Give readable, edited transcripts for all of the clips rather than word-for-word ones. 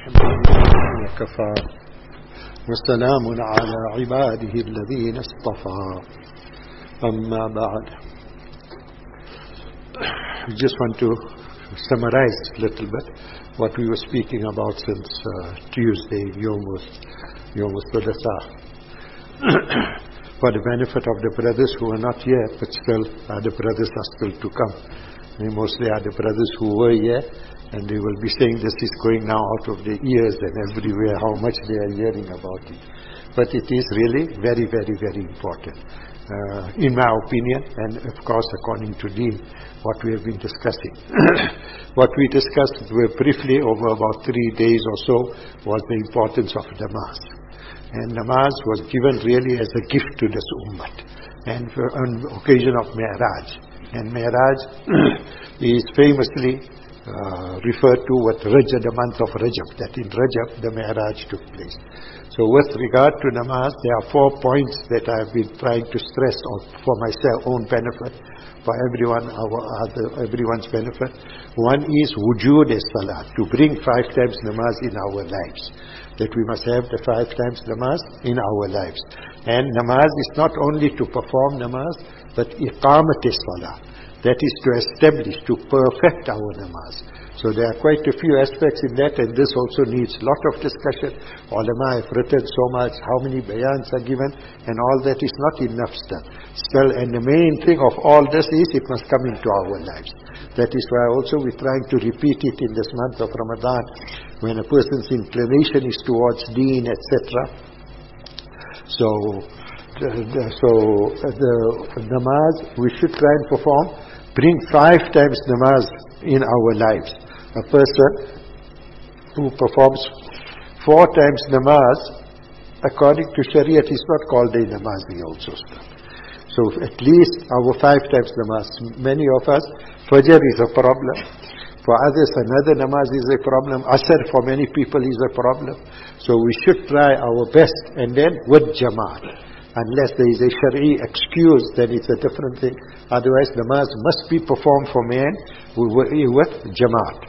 الحمد لله وكفى وسلام على عباده الذين اصطفى أما بعد. I just want to summarize a little bit what we were speaking about since Tuesday, Yom Thulasah. For the benefit of the brothers who are not here, but still the brothers are still to come. They mostly are the brothers who were here, and they will be saying this is going now out of their ears and everywhere, how much they are hearing about it. But it is really very, very, very important. In my opinion, and of course according to Deen, what we have been discussing. What we discussed briefly over about 3 days or so was the importance of namaz. And namaz was given really as a gift to this ummah, and on occasion of Mi'raj. And Mi'raj is famously referred to with Rajab, the month of Rajab, that in Rajab the Mi'raj took place. So with regard to namaz, there are 4 points that I have been trying to stress for myself, own benefit, for everyone's benefit. One is wujud as-salat, to bring 5 times namaz in our lives. That we must have the 5 times namaz in our lives. And namaz is not only to perform namaz, but iqamat as-salah. That is to establish, to perfect our namaz. So there are quite a few aspects in that, and this also needs a lot of discussion. Ulama have written so much, how many bayans are given, and all that is not enough still. And the main thing of all this is it must come into our lives. That is why also we're trying to repeat it in this month of Ramadan, when a person's inclination is towards deen, etc. So the namaz we should try and perform, bring 5 times namaz in our lives. A person who performs 4 times namaz, according to Shariat, is not called a namazi also. So at least our 5 times namaz. Many of us, Fajr is a problem. For others, another namaz is a problem. Asr for many people is a problem. So we should try our best, and then with Jama'at. Unless there is a Shari'i excuse, then it's a different thing. Otherwise, namaz must be performed for man with Jama'at.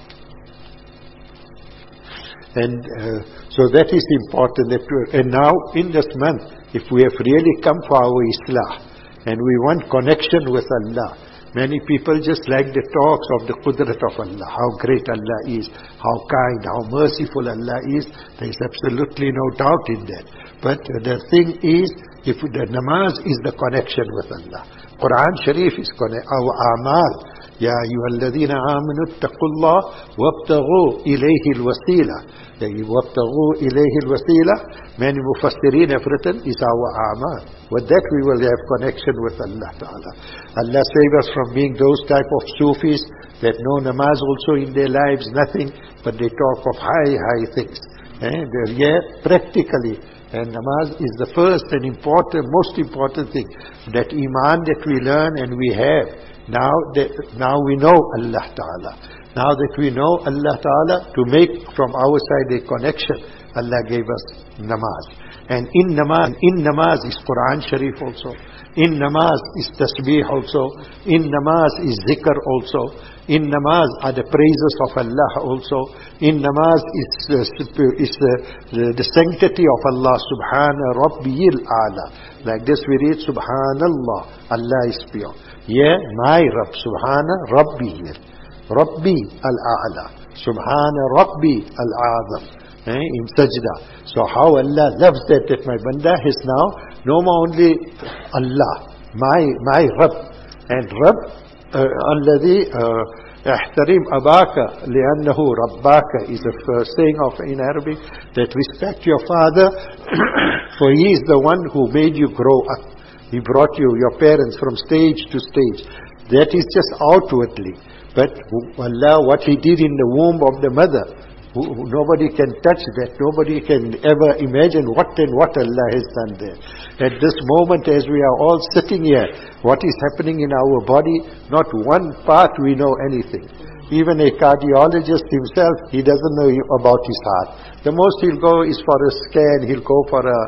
And so that is important. And now, in this month, if we have really come for our Islah, and we want connection with Allah, many people just like the talks of the Qudrat of Allah, how great Allah is, how kind, how merciful Allah is. There is absolutely no doubt in that. But the thing is, if the namaz is the connection with Allah. Quran Sharif is our amal. Ya ayyuhalladhina amanu ittaqullah wabtaghu ilayhi alwasila. Wabtaghu ilayhi alwasila, many mufassirin have written, is our amal. With that we will have connection with Allah Ta'ala. Allah save us from being those type of Sufis that no namaz also in their lives, nothing, but they talk of high things. And they're practically. And namaz is the first and most important thing. That iman that we learn and we have. Now we know Allah Ta'ala. Now that we know Allah Ta'ala, to make from our side a connection, Allah gave us namaz. And in namaz is Quran Sharif also. In namaz is tasbih also. In namaz is zikr also. In namaz are the praises of Allah also. In namaz is the sanctity of Allah. Subhana Rabbiyil A'la. Like this we read Subhanallah. Allah is pure. Yeah, my Rabb. Subhana Rabbiyil. Rabbi al-A'la. Subhana Rabbi al-A'zam. In sajda. So how Allah loves that my banda is now no more only Allah, my Rabb. And Rabb, alladhi ihtarim abaka li'annahu rabbaka is a saying of in Arabic, that respect your father for he is the one who made you grow up. He brought you, your parents, from stage to stage. That is just outwardly. But Allah, what he did in the womb of the mother, nobody can touch that. Nobody can ever imagine what Allah has done there. At this moment, as we are all sitting here, what is happening in our body, not one part we know anything. Even a cardiologist himself, he doesn't know about his heart. The most he'll go is for a scan, he'll go for a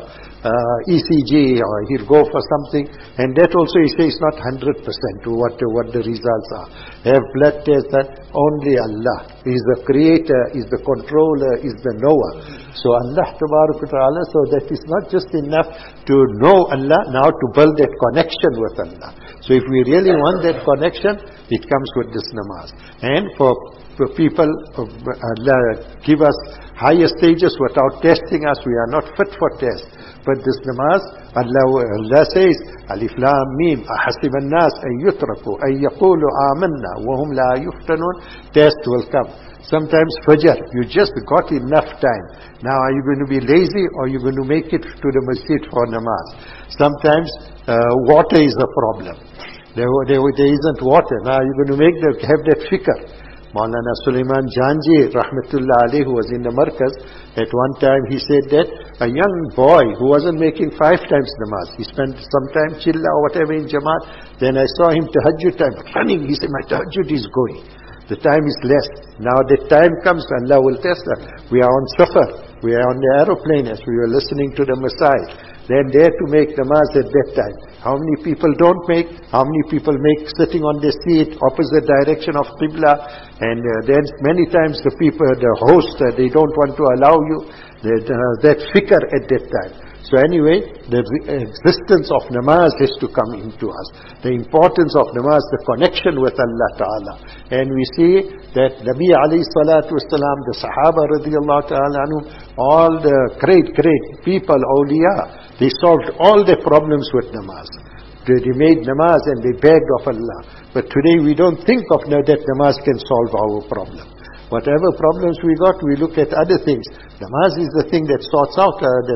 ECG, or he'll go for something, and that also he says not 100% what the results are. Have blood tests, that only Allah is the creator, is the controller, is the knower. So Allah Ta'ala, so that is not just enough to know Allah, now to build that connection with Allah. So if we really want that connection, it comes with this namaz. And for people, Allah give us higher stages without testing us. We are not fit for test. But this namaz, Allah says, Alif Lam Mim, أحسب الناس أن يتركوا أن يقولوا آمنا وهم لا يفتنون. Test will come. Sometimes Fajr, you just got enough time. Now are you going to be lazy, or are you going to make it to the masjid for namaz? Sometimes water is a problem. There isn't water. Now you're going to have that fikr. Maulana Sulaiman Janji, rahmatullah alayhi, who was in the Markaz, at one time he said that a young boy who wasn't making 5 times namaz, he spent some time chilla or whatever in Jamaat, then I saw him tahajjud time running. He said, my tahajjud is going. The time is less. Now the time comes, Allah will test us. We are on safar. We are on the aeroplane as we were listening to the Masai. Then there to make namaz at that time. How many people don't make? How many people make sitting on their seat, opposite direction of Qibla? And then many times the people, the host, they don't want to allow you that fikr at that time. So anyway, the existence of namaz has to come into us. The importance of namaz, the connection with Allah Ta'ala. And we see that Nabi alayhi salatu wasalam, the Sahaba radiallahu ta'ala anhum, all the great people, awliya, they solved all their problems with namaz. They made namaz and they begged of Allah. But today we don't think of that namaz can solve our problem. Whatever problems we got, we look at other things. Namaz is the thing that sorts us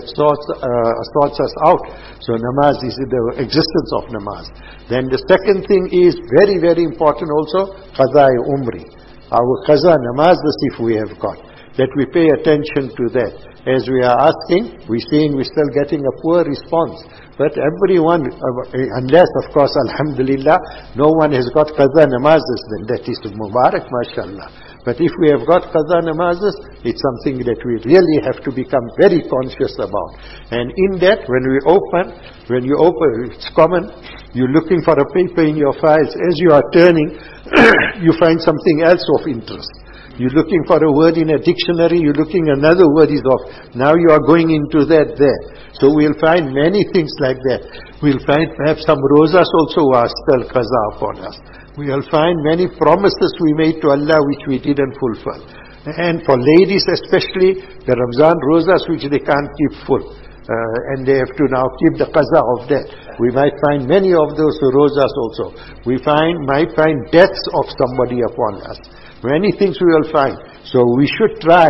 out. So namaz is the existence of namaz. Then the second thing is very, very important also, qaza umri. Our qaza namaz, if we have got. That we pay attention to that. As we are asking, we're seeing we're still getting a poor response. But everyone, unless of course, alhamdulillah, no one has got qaza namazes, then that is Mubarak, mashallah. But if we have got qaza namazes, it's something that we really have to become very conscious about. And in that, when you open, it's common, you're looking for a paper in your files. As you are turning, you find something else of interest. You're looking for a word in a dictionary, you're looking another word is off. Now you are going into that there. So we'll find many things like that. We'll find perhaps some rosas also are still qaza upon us. We'll find many promises we made to Allah which we didn't fulfill. And for ladies especially, the Ramzan rosas which they can't keep full. And they have to now keep the qaza of that. We might find many of those rosas also. We might find deaths of somebody upon us. Many things we will find. So we should try.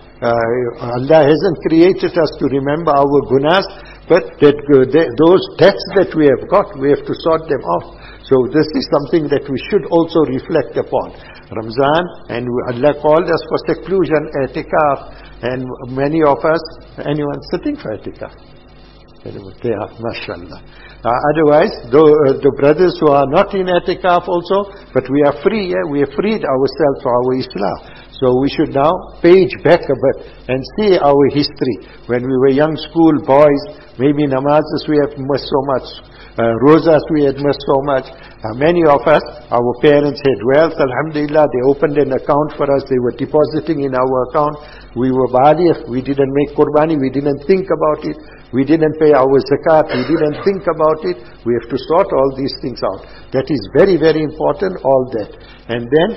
Allah hasn't created us to remember our gunas, but those debts that we have got, we have to sort them out. So this is something that we should also reflect upon. Ramzan, and Allah called us for seclusion, i'tikaf, and many of us, anyone sitting for i'tikaf? They are, mashallah. Otherwise, the brothers who are not in i'tikaf also, but we are free, we have freed ourselves for our Islam. So we should now page back a bit and see our history. When we were young school boys, maybe namazes we have missed so much, rosas we had missed so much. Many of us, our parents had wealth, alhamdulillah, they opened an account for us, they were depositing in our account. We were baligh, we didn't make qurbani, we didn't think about it. We didn't pay our zakat, we didn't think about it. We have to sort all these things out. That is very, very important, all that. And then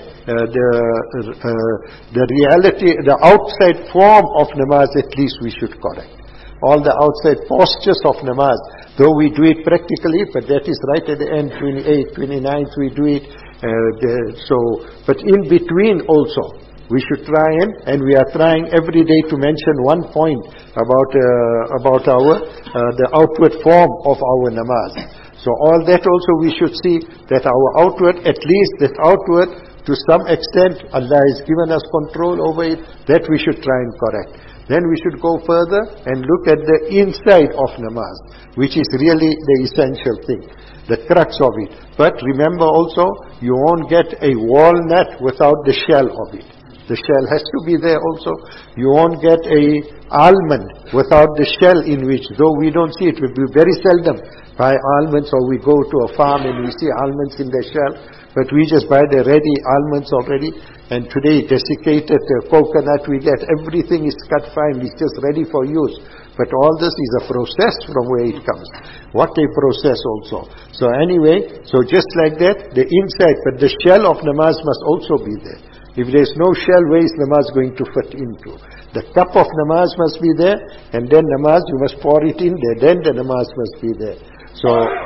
the reality, the outside form of namaz at least we should correct. All the outside postures of namaz, though we do it practically, but that is right at the end, 28th, 29th, we do it. But in between also, we should try and we are trying every day to mention one point about the outward form of our namaz. So all that also we should see that our outward, at least that outward, to some extent, Allah has given us control over it, that we should try and correct. Then we should go further and look at the inside of namaz, which is really the essential thing, the crux of it. But remember also, you won't get a walnut without the shell of it. The shell has to be there also. You won't get a almond without the shell in which, though we don't see it, we very seldom buy almonds, or we go to a farm and we see almonds in their shell, but we just buy the ready almonds already. And today, desiccated coconut, we get everything is cut fine, it's just ready for use. But all this is a process from where it comes. What a process also. So anyway, so just like that, the inside, but the shell of namaz must also be there. If there is no shell, where is namaz going to fit into? The cup of namaz must be there, and then namaz, you must pour it in there, then the namaz must be there. So,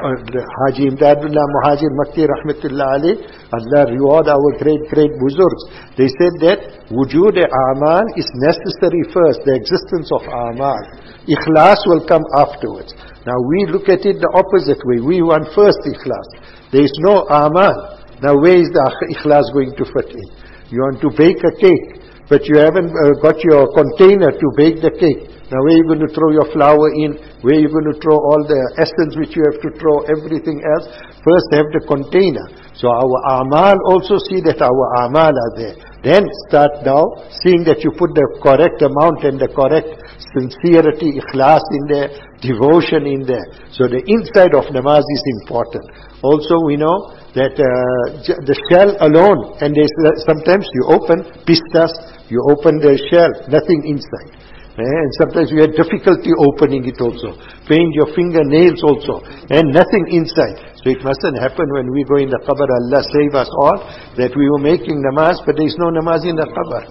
Haji Imdadullah Muhajir Makki Rahmatullah Ali, Allah reward our great Buzurgs. They said that wujud a'mal is necessary first, the existence of a'mal. Ikhlas will come afterwards. Now we look at it the opposite way. We want first ikhlas. There is no a'mal. Now where is the ikhlas going to fit in? You want to bake a cake, but you haven't got your container to bake the cake. Now where are you going to throw your flour in? Where are you going to throw all the essence which you have to throw, everything else? First have the container. So our a'mal also, see that our a'mal are there. Then start now seeing that you put the correct amount and the correct sincerity, ikhlas in there, devotion in there. So the inside of namaz is important. Also we know that the shell alone, and sometimes you open pistas, you open the shell, nothing inside. And sometimes we have difficulty opening it also. Paint your fingernails also, and nothing inside. So it mustn't happen when we go in the qabr. Allah save us all, that we were making namaz, but there is no namaz in the qabr.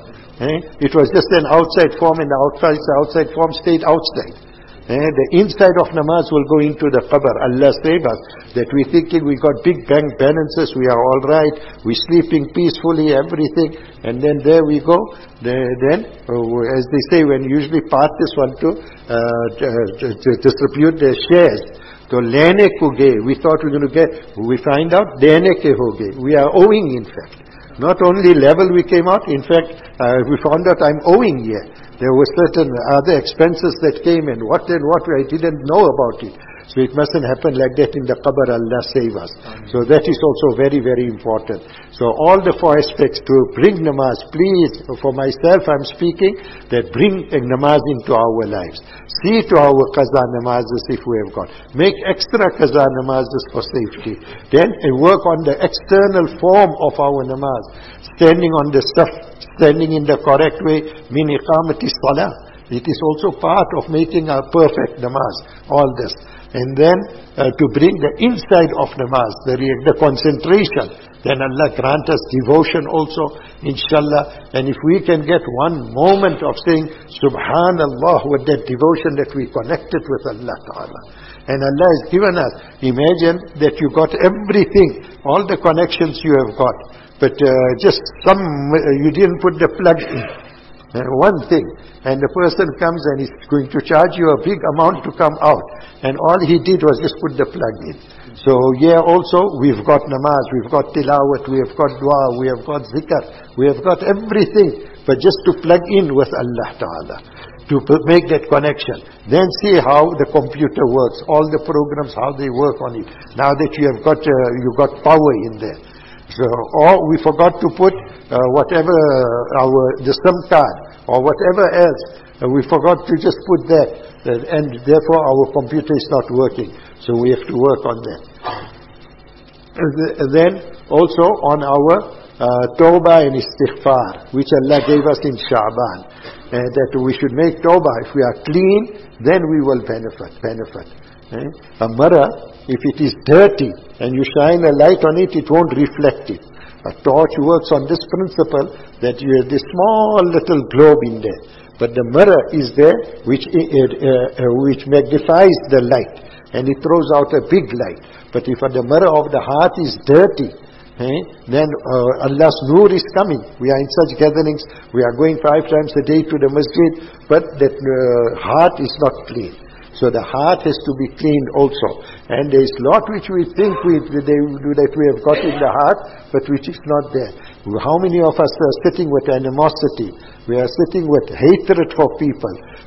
It was just an outside form, and the outside form stayed outside. The inside of namaz will go into the qabr. Allah save us, that we thinking we got big bank balances, we are all right, we sleeping peacefully, everything, and then there we go. Then, as they say, when usually parties want to distribute their shares, so lene ko ge, we thought we were going to get, we find out dene ke ho ge, we are owing in fact. Not only level we came out, in fact, we found out I'm owing here. There were certain other expenses that came, and what I didn't know about it. So it mustn't happen like that in the qabr. Allah save us. So that is also very, very important. So all the four aspects to bring namaz, please, for myself I'm speaking, that bring namaz into our lives. See to our qaza namazes if we have got. Make extra qaza namazes for safety. Then work on the external form of our namaz. Standing on the stuff, standing in the correct way, min iqamati salah. It is also part of making a perfect namaz, all this. And then to bring the inside of namaz, the concentration, then Allah grant us devotion also, inshallah. And if we can get one moment of saying Subhanallah with that devotion, that we connected with Allah Ta'ala. And Allah has given us, imagine that you got everything, all the connections you have got, but just you didn't put the plug in. One thing, and the person comes and is going to charge you a big amount to come out, and all he did was just put the plug in. So here also we've got namaz, we've got tilawat, we have got dua, we have got zikr, we have got everything, but just to plug in with Allah Ta'ala, to make that connection. Then see how the computer works, all the programs, how they work on it. Now that you have got power in there. So, or we forgot to put whatever the SIM card or whatever else. We forgot to just put that, and therefore our computer is not working. So we have to work on that. Then also on our tawbah and istighfar, which Allah gave us in Sha'ban, that we should make tawbah. If we are clean, then we will benefit. A mirror, if it is dirty and you shine a light on it, it won't reflect it. A torch works on this principle, that you have this small little globe in there, but the mirror is there which magnifies the light, and it throws out a big light. But if the mirror of the heart is dirty, then Allah's nur is coming. We are in such gatherings, we are going 5 times a day to the masjid, but that heart is not clean. So the heart has to be cleaned also. And there is a lot which we think that we have got in the heart, but which is not there. How many of us are sitting with animosity? We are sitting with hatred for people.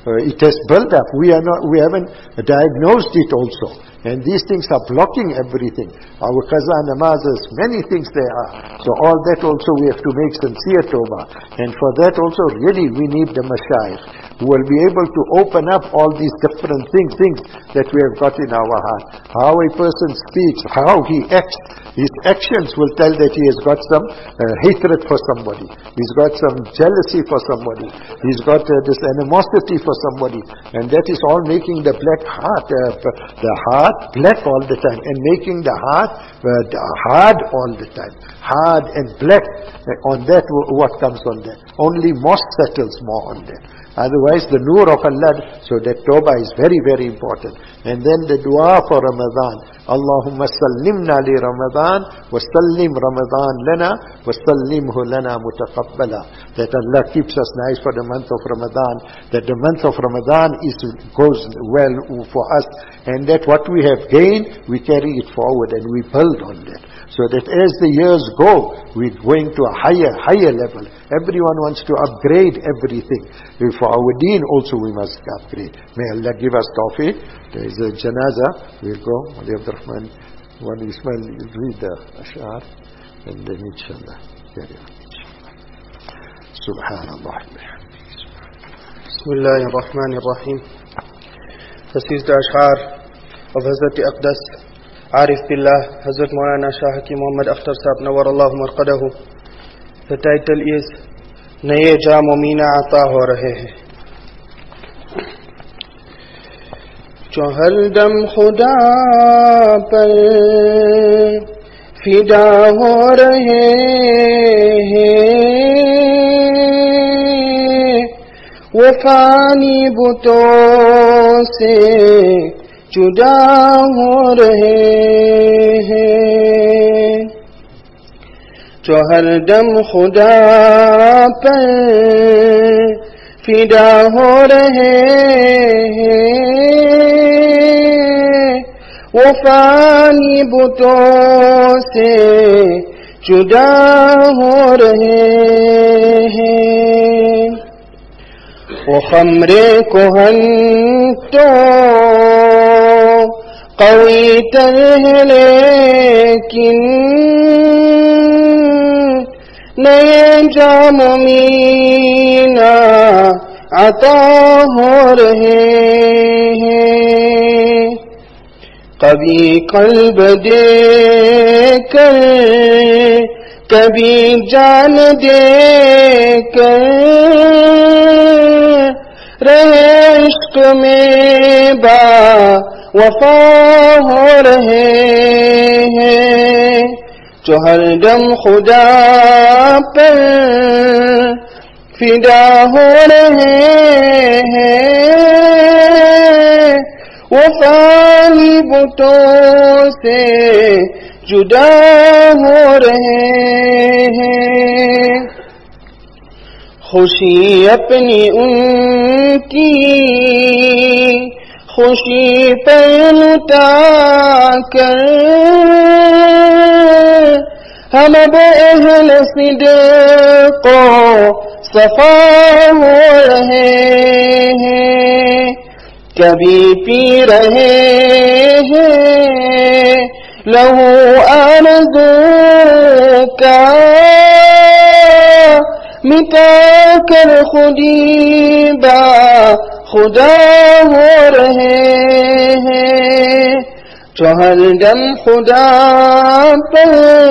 It has built up. We haven't diagnosed it also. And these things are blocking everything. Our qaza namazes, many things there are. So all that also we have to make sincere tawbah. And for that also really we need the mashayikh who will be able to open up all these different things that we have got in our heart. How a person speaks, how he acts, his actions will tell that he has got some hatred for somebody. He's got some jealousy for somebody. He's got this animosity for somebody. And that is all making the black heart, the heart black all the time, and making the heart hard all the time. Hard and black. On that, what comes on that? Only moss settles more on that. Otherwise, the nur of Allah, so that tawbah is very, very important. And then the dua for Ramadan. Allahumma sallimna li Ramadan, wa sallim Ramadan lana, wa sallimhu lana mutaqabbala. That Allah keeps us nice for the month of Ramadan, that the month of Ramadan goes well for us, and that what we have gained, we carry it forward and we build on that. So that as the years go, we're going to a higher level. Everyone wants to upgrade everything. For our deen also we must upgrade. May Allah give us tawfiq. There is a janazah. We'll go. Wali Abdurrahman, Wali Ismail, you'll read the ash'ar. And then inshallah, carry on. Subhanallah. Bismillahir Rahmanir Rahim. This is the ash'ar of Hazrat Aqdas Arif Billah, Hazrat Maulana Shah Hakim Muhammad Akhtar Sahab Nawar Allahu Marqadahu. The title is Naye Jam o Meena Ata Ho Rahe Hain. Jo har dam Khuda par fida ho rahe hain, wo fani buton se juda ho rahe hain. جو ہر دم خدا پر فدا ہو رہے ہیں، وہ فانی بتوں سے جدا ہو رہے ہیں. وہ خمر کہن تو قوی تر ہے لیکن نئے جام مینا عطا ہو رہے ہیں. کبھی قلب دے کر کبھی جان دے کر رہے عشق میں با وفا ہو رہے ہیں. جو ہر دم خدا پر فدا ہو رہے ہیں، وہ فانی بتوں سے جدا ہو رہے ہیں. خوشی اپنی ان کی خوشی پر لٹا کر ہم اب اہل صدق و صفا ہو رہے ہیں. کبھی پی رہے ہیں لہو آرزو کا، مٹا کر خودی با خدا ہو رہے ہیں. جو ہر دم خدا پر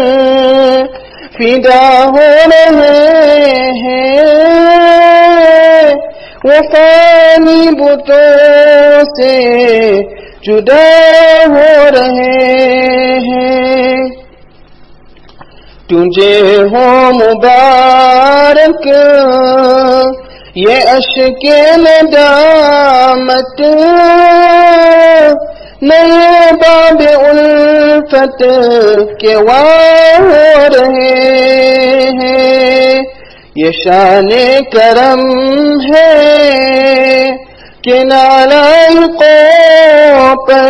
فدا ہو رہے ہیں، وہ فانی بتوں سے جدا ہو رہے ہیں. تجھے ہو مبارک یہ اشک ندامت، نئے باب الفت کے واہ ہو رہے ہیں. یہ شان کرم ہے کہ نالائقوں پر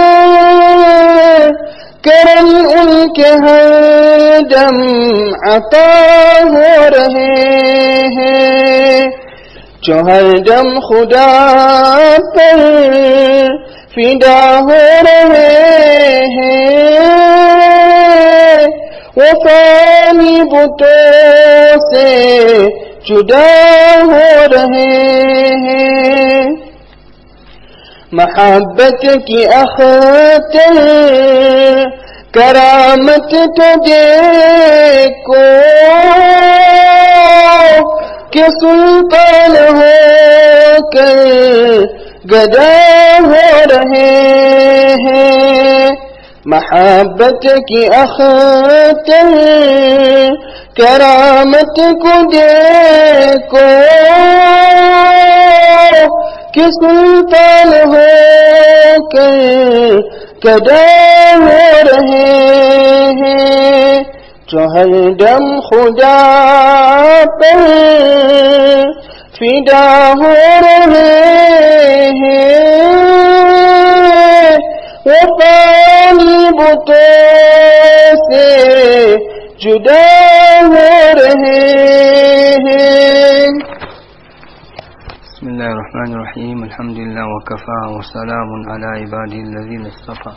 کرم ان کے ہر دم عطا ہو رہے ہیں. जो हरदम खुदा पर फिदा हो रहे हैं, वो फानी बुतों से जुदा हो रहे हैं। मोहब्बत की अख्तर करामत तो देखो कि सुल्तान होकर गदा हो रहे हैं। मोहब्बत की अख्तर करामत को देखो कि सुल्तान होकर गदा हो रहे हैं। जो हरदम खुदा पर फिदा हो रहे हैं, वो पानी बुतों से जुदा हो रहे हैं। बिस्मिल्लाहिर्रहमानिर्रहीम, अल्हम्दुलिल्लाह व कफ़ा व सलामुन अला इबादिल्लज़ीना इस्तफ़ा।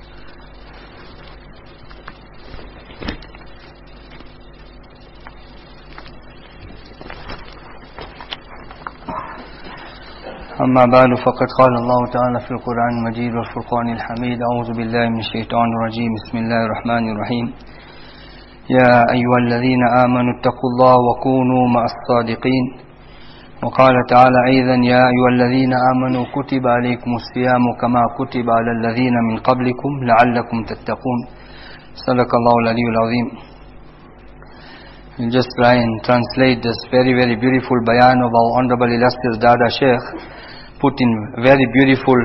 अम्मा बाद फ़क़द क़ाल अल्लाहु तआला फ़िल क़ुरआनिल मजीद वल फ़ुरक़ानिल हमीद। अऊज़ु बिल्लाहि मिनश शैतानिर रजीम। बिस्मिल्लाहिर रहमानिर रहीम। या अय्युहल्लज़ीना आमनु इत्तक़ुल्लाह व कूनू मअस सादिक़ीन। وقال تعالى أيضا يا أيها الذين آمنوا كتب عليكم الصيام كما كتب على الذين من قبلكم لعلكم تتقون. صدق الله العلي العظيم. We'll just try and translate this very, very beautiful bayan of our Honorable Illustrious Dada Sheikh, put in very beautiful,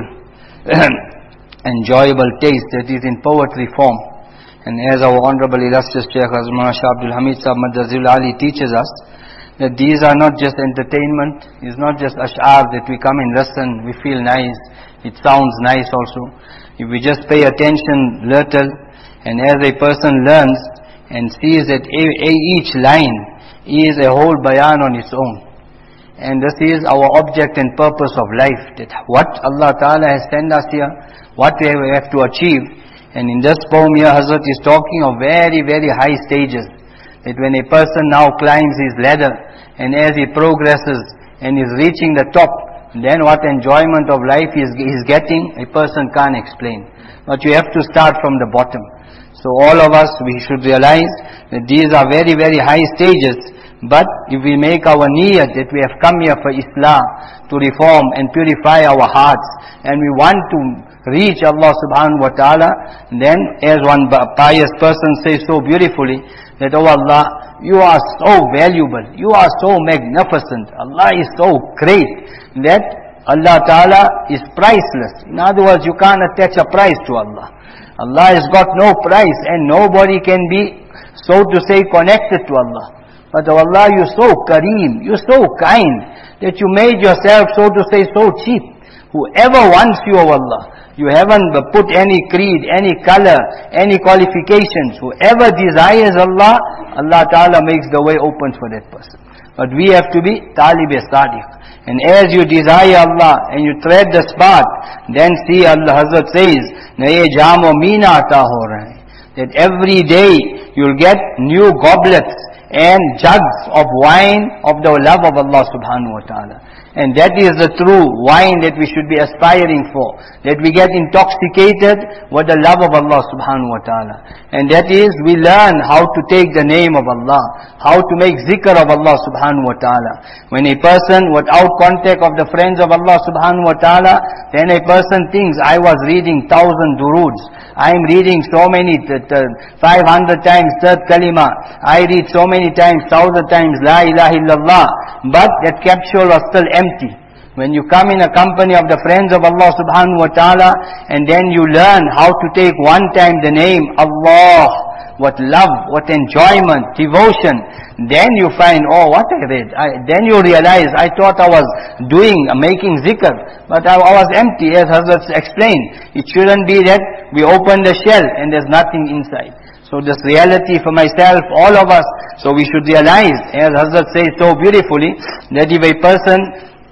enjoyable taste that is in poetry form. And as our Honorable Illustrious Sheikh Hazrat Shah Abdul Hamid Sahib Madazul Ali teaches us, that these are not just entertainment, it's not just ash'ar that we come and listen, we feel nice, it sounds nice also. If we just pay attention little, and as a person learns and sees that each line is a whole bayan on its own. And this is our object and purpose of life, that what Allah Ta'ala has sent us here, what we have to achieve. And in this poem here, Hazrat is talking of very, very high stages. That when a person now climbs his ladder, and as he progresses and is reaching the top, then what enjoyment of life he is getting, a person can't explain. But you have to start from the bottom. So all of us, we should realize that these are very, very high stages. But if we make our niyyat that we have come here for Islah, to reform and purify our hearts, and we want to reach Allah subhanahu wa ta'ala, then as one pious person says so beautifully, that oh Allah, you are so valuable, you are so magnificent, Allah is so great, that Allah Ta'ala is priceless. In other words, you can't attach a price to Allah. Allah has got no price, and nobody can be, so to say, connected to Allah. But oh Allah, you're so kareem, you're so kind, that you made yourself, so to say, so cheap. Whoever wants you, oh Allah, you haven't put any creed, any color, any qualifications. Whoever desires Allah, Allah Ta'ala makes the way open for that person. But we have to be talib-e-sadiq. And as you desire Allah and you tread this path, then see Allah Hazrat says, naye jamo meena ata ho rahe. That every day you'll get new goblets and jugs of wine of the love of Allah subhanahu wa ta'ala. And that is the true wine that we should be aspiring for. That we get intoxicated with the love of Allah subhanahu wa ta'ala. And that is, we learn how to take the name of Allah, how to make zikr of Allah subhanahu wa ta'ala. When a person without contact of the friends of Allah subhanahu wa ta'ala, then a person thinks, I was reading 1,000 duroods. I am reading so many, 500 times third kalima. I read so many times, 1,000 times la ilaha illallah. But that capsule was still empty. When you come in a company of the friends of Allah subhanahu wa ta'ala, and then you learn how to take one time the name Allah, what love, what enjoyment, devotion, then you find, oh, what I read. Then you realize, I thought I was making zikr, but I was empty, as Hazrat explained. It shouldn't be that we open the shell and there's nothing inside. So this reality for myself, all of us, so we should realize, as Hazrat says so beautifully, that if a person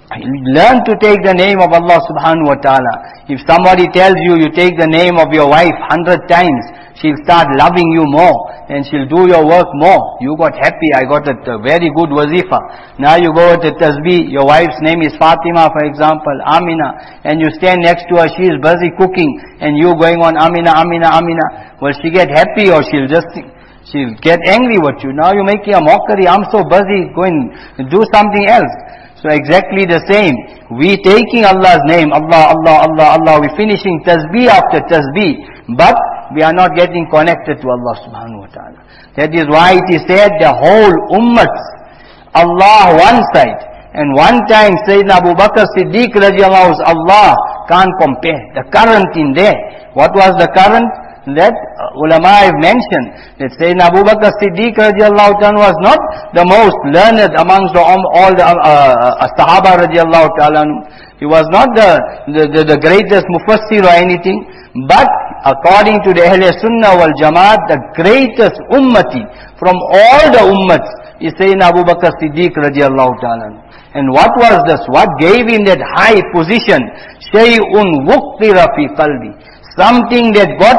Learn to take the name of Allah subhanahu wa ta'ala. If somebody tells you, you take the name of your wife 100 times, she'll start loving you more and she'll do your work more. You got happy, I got a very good wazifa. Now you go to tasbih, your wife's name is Fatima, for example, Amina, and you stand next to her, she is busy cooking, and you going on Amina, Amina, Amina. Will she get happy, or she'll get angry with you? Now you're making a mockery, I'm so busy, going do something else. So exactly the same. We taking Allah's name, Allah, Allah, Allah, Allah. We finishing tasbih after tasbih. But we are not getting connected to Allah subhanahu wa ta'ala. That is why it is said the whole ummah, Allah one side. And one time Sayyidina Abu Bakr Siddiq radiallahu anhu, Allah can't compare. The current in there. What was the current? That ulama have mentioned that Sayyidina Abu Bakr Siddiq radiallahu ta'ala was not the most learned amongst all the Sahaba radiallahu ta'ala. He was not the greatest mufassir or anything, but according to the Ahl Sunnah wal Jamaat, the greatest ummati from all the ummats is Sayyidina Abu Bakr Siddiq radiallahu ta'ala. And what was this? What gave him that high position? Shay'un wuqtira fi qalbi. Something that got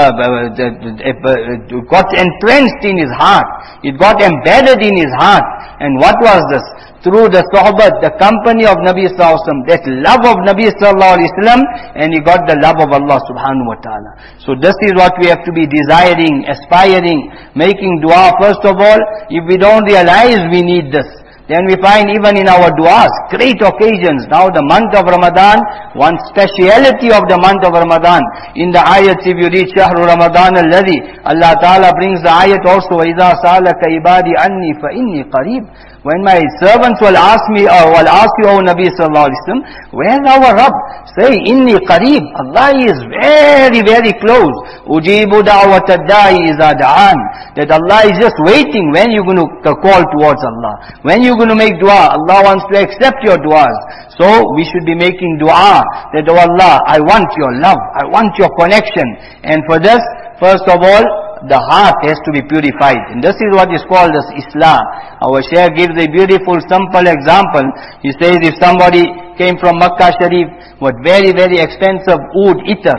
entrenched in his heart. It got embedded in his heart. And what was this? Through the sohbat, the company of Nabi sallallahu alaihi wasallam, that love of Nabi sallallahu alaihi wasallam, and he got the love of Allah subhanahu wa ta'ala. So this is what we have to be desiring, aspiring, making dua first of all. If we don't realize we need this, then we find even in our du'as, great occasions. Now the month of Ramadan, one speciality of the month of Ramadan. In the ayats, if you read Shahru Ramadan alladhi, Allah Ta'ala brings the ayat also, وَإِذَا سَأَلَكَ عِبَادِي عَنِّي فَإِنِّي قَرِيبٌ. When my servants will ask me, will ask you, O Nabi sallallahu alaihi wasallam, where's our Rabb? Say, Inni qareeb. Allah is very, very close. Ujibu da'wat ad-da'i iza da'an. That Allah is just waiting when you're going to call towards Allah. When you're going to make dua, Allah wants to accept your duas. So we should be making dua that, oh Allah, I want your love. I want your connection. And for this, first of all, the heart has to be purified. And this is what is called as Islah. Our Shaykh gives a beautiful, simple example. He says if somebody came from Makkah Sharif with very, very expensive oud itar,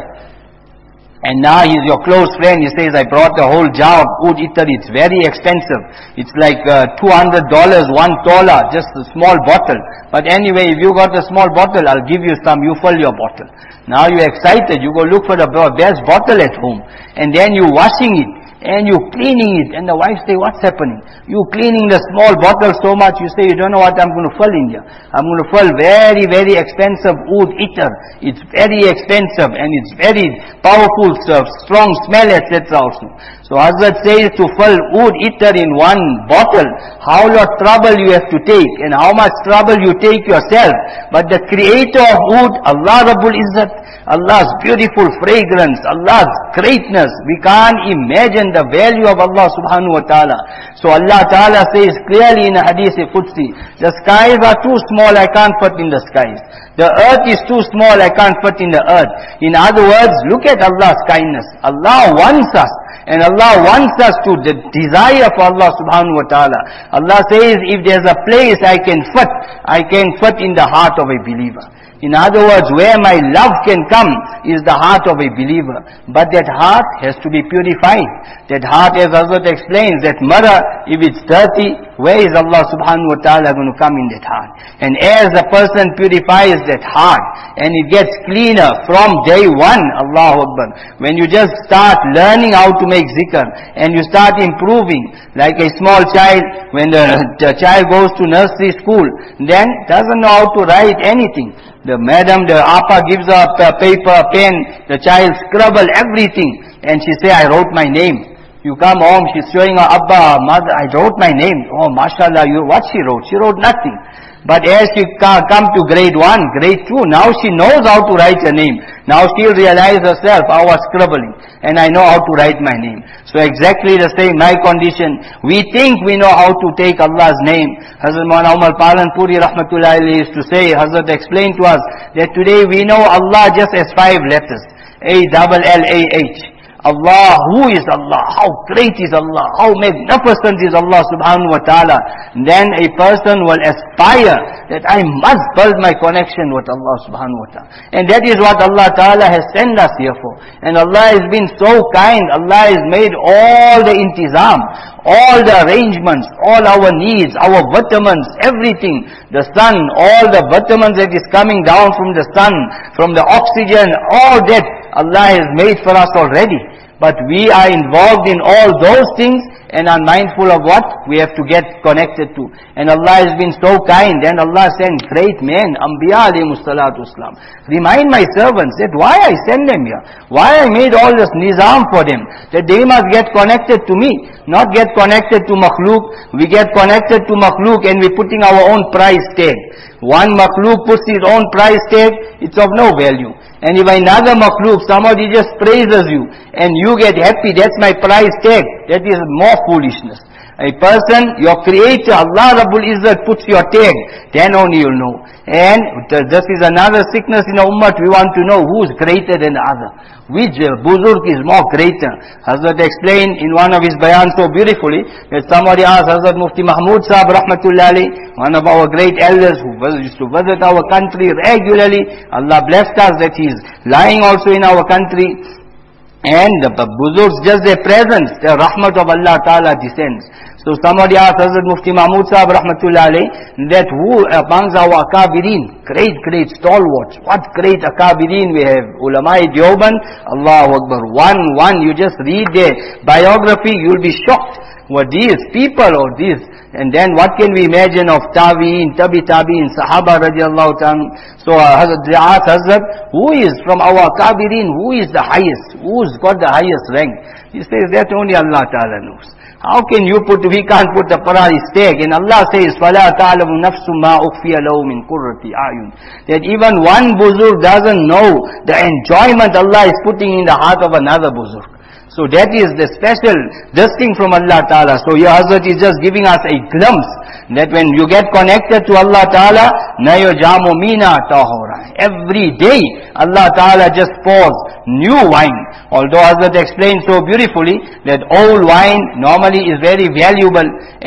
and now he's your close friend, he says, I brought a whole jar of oud itar, it's very expensive. It's like $200, $1, just a small bottle. But anyway, if you got a small bottle, I'll give you some, you fill your bottle. Now you're excited, you go look for the best bottle at home. And then you washing it, and you cleaning it, and the wife say, what's happening? You cleaning the small bottle so much, you say, you don't know what I'm going to fill in here. I'm going to fill very, very expensive oud itar. It's very expensive, and it's very powerful, strong smell, etc. also. So Hazrat says to fill oud itar in one bottle, how much trouble you have to take, and how much trouble you take yourself. But the creator of oud, Allah Rabbul Izzat, Allah's beautiful fragrance, Allah's greatness, we can't imagine the value of Allah subhanahu wa ta'ala. So Allah ta'ala says clearly in a hadith Qudsi, the skies are too small, I can't fit in the skies. The earth is too small, I can't fit in the earth. In other words, look at Allah's kindness. Allah wants us. And Allah wants us to desire for Allah subhanahu wa ta'ala. Allah says, if there's a place I can fit in the heart of a believer. In other words, where my love can come is the heart of a believer. But that heart has to be purified. That heart, as Hazrat explains, that mirror, if it's dirty, where is Allah subhanahu wa ta'ala going to come in that heart? And as the person purifies that heart, and it gets cleaner from day one, Allahu Akbar. When you just start learning how to make zikr, and you start improving, like a small child, when the child goes to nursery school, then doesn't know how to write anything. The madam, the apa gives her a paper, pen, the child scribble everything, and she say, I wrote my name. You come home, she's showing her Abba, mother, I wrote my name. Oh, mashallah, what she wrote? She wrote nothing. But as she come to grade 1, grade 2, now she knows how to write her name. Now she'll realize herself, I was scribbling, and I know how to write my name. So exactly the same, my condition. We think we know how to take Allah's name. Hazrat Maulana Umar Palanpuri rahmatullahi alayhi used to say, Hazrat explained to us, that today we know Allah just as 5 letters. A-double-L-A-H. Allah, who is Allah? How great is Allah? How magnificent is Allah subhanahu wa ta'ala? Then a person will aspire that I must build my connection with Allah subhanahu wa ta'ala. And that is what Allah ta'ala has sent us here for. And Allah has been so kind. Allah has made all the intizam, all the arrangements, all our needs, our vitamins, everything. The sun, all the vitamins that is coming down from the sun, from the oxygen, all that Allah has made for us already. But we are involved in all those things and are mindful of what we have to get connected to. And Allah has been so kind, and Allah sent great men, Anbiya alayhimus salatu wassalam. Remind my servants that why I send them here, why I made all this nizam for them, that they must get connected to me, not get connected to makhluk. We get connected to makhluk and we're putting our own price tag. One makhluk puts his own price tag, it's of no value. And if another makhluk, somebody just praises you and you get happy, that's my price tag, that is more foolishness. A person, your creator, Allah Rabbul Izzat puts your tag, then only you'll know. And this is another sickness in the ummah. We want to know who is greater than the other. Which buzurg is more greater? Hazrat explained in one of his bayans so beautifully that somebody asked Hazrat Mufti Mahmud Sahib Rahmatullah Alayhi, one of our great elders who used to visit our country regularly. Allah blessed us that he is lying also in our country. And the buzurgs, just their presence, the rahmat of Allah Ta'ala descends. So somebody asked Hazrat Mufti Mahmud Sahib Rahmatullah Alayhi that who amongst our akabirin, great stalwarts, what great akabirin we have, ulama-i Deoband, Allahu Akbar, one, you just read their biography, you'll be shocked. What these people or these, and then what can we imagine of tabi'in, tabi'in, sahaba radiallahu ta'ala. So Hazrat, who is from our kabirin, who is the highest, who's got the highest rank? He says that only Allah Ta'ala knows. How can you we can't put the price tag. And Allah says, فَلَا تَعْلَمُ نَفْسُ مَا أُخْفِيَ لَهُ مِنْ قُرَّةِ أَعْيُنٍ. That even one buzurg doesn't know the enjoyment Allah is putting in the heart of another buzurg. So that is the special, this thing from Allah Ta'ala. So your Hazrat is just giving us a glimpse that when you get connected to Allah Ta'ala, nayo jamo mina tahora. Every day Allah Ta'ala just pours new wine. Although Hazrat explained so beautifully that old wine normally is very valuable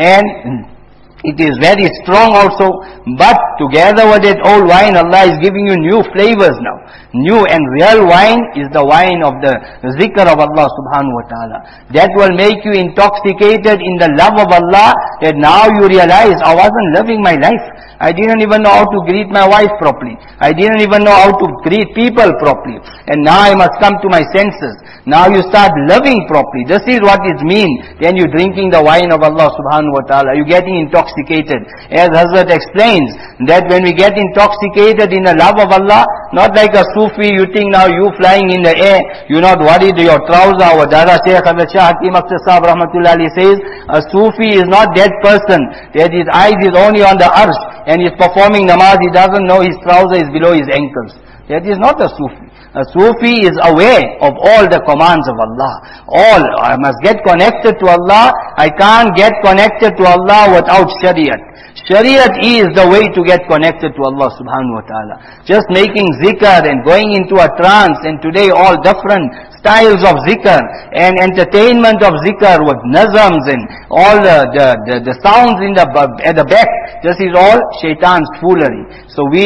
and it is very strong also, but together with that old wine, Allah is giving you new flavors now. New and real wine is the wine of the zikr of Allah subhanahu wa ta'ala. That will make you intoxicated in the love of Allah, that now you realize, I wasn't living my life. I didn't even know how to greet my wife properly. I didn't even know how to greet people properly. And now I must come to my senses. Now you start living properly. This is what it means. Then you're drinking the wine of Allah subhanahu wa ta'ala. You're getting intoxicated. As Hazrat explains, that when we get intoxicated in the love of Allah, not like a Sufi, you think now you flying in the air, you're not worried your trouser. Our Dada Shaykh Hazrat Shah Hakim Akhtar Sahib Rahmatullah Alayhi says, a Sufi is not that person that his eyes is only on the arsh and he's performing namaz, he doesn't know his trouser is below his ankles. That is not a Sufi. A Sufi is aware of all the commands of Allah. All, I must get connected to Allah. I can't get connected to Allah without Shariat. Shariat is the way to get connected to Allah subhanahu wa ta'ala. Just making zikr and going into a trance, and today all different styles of zikr and entertainment of zikr with nazams and all the sounds in at the back. This is all shaitan's foolery. So we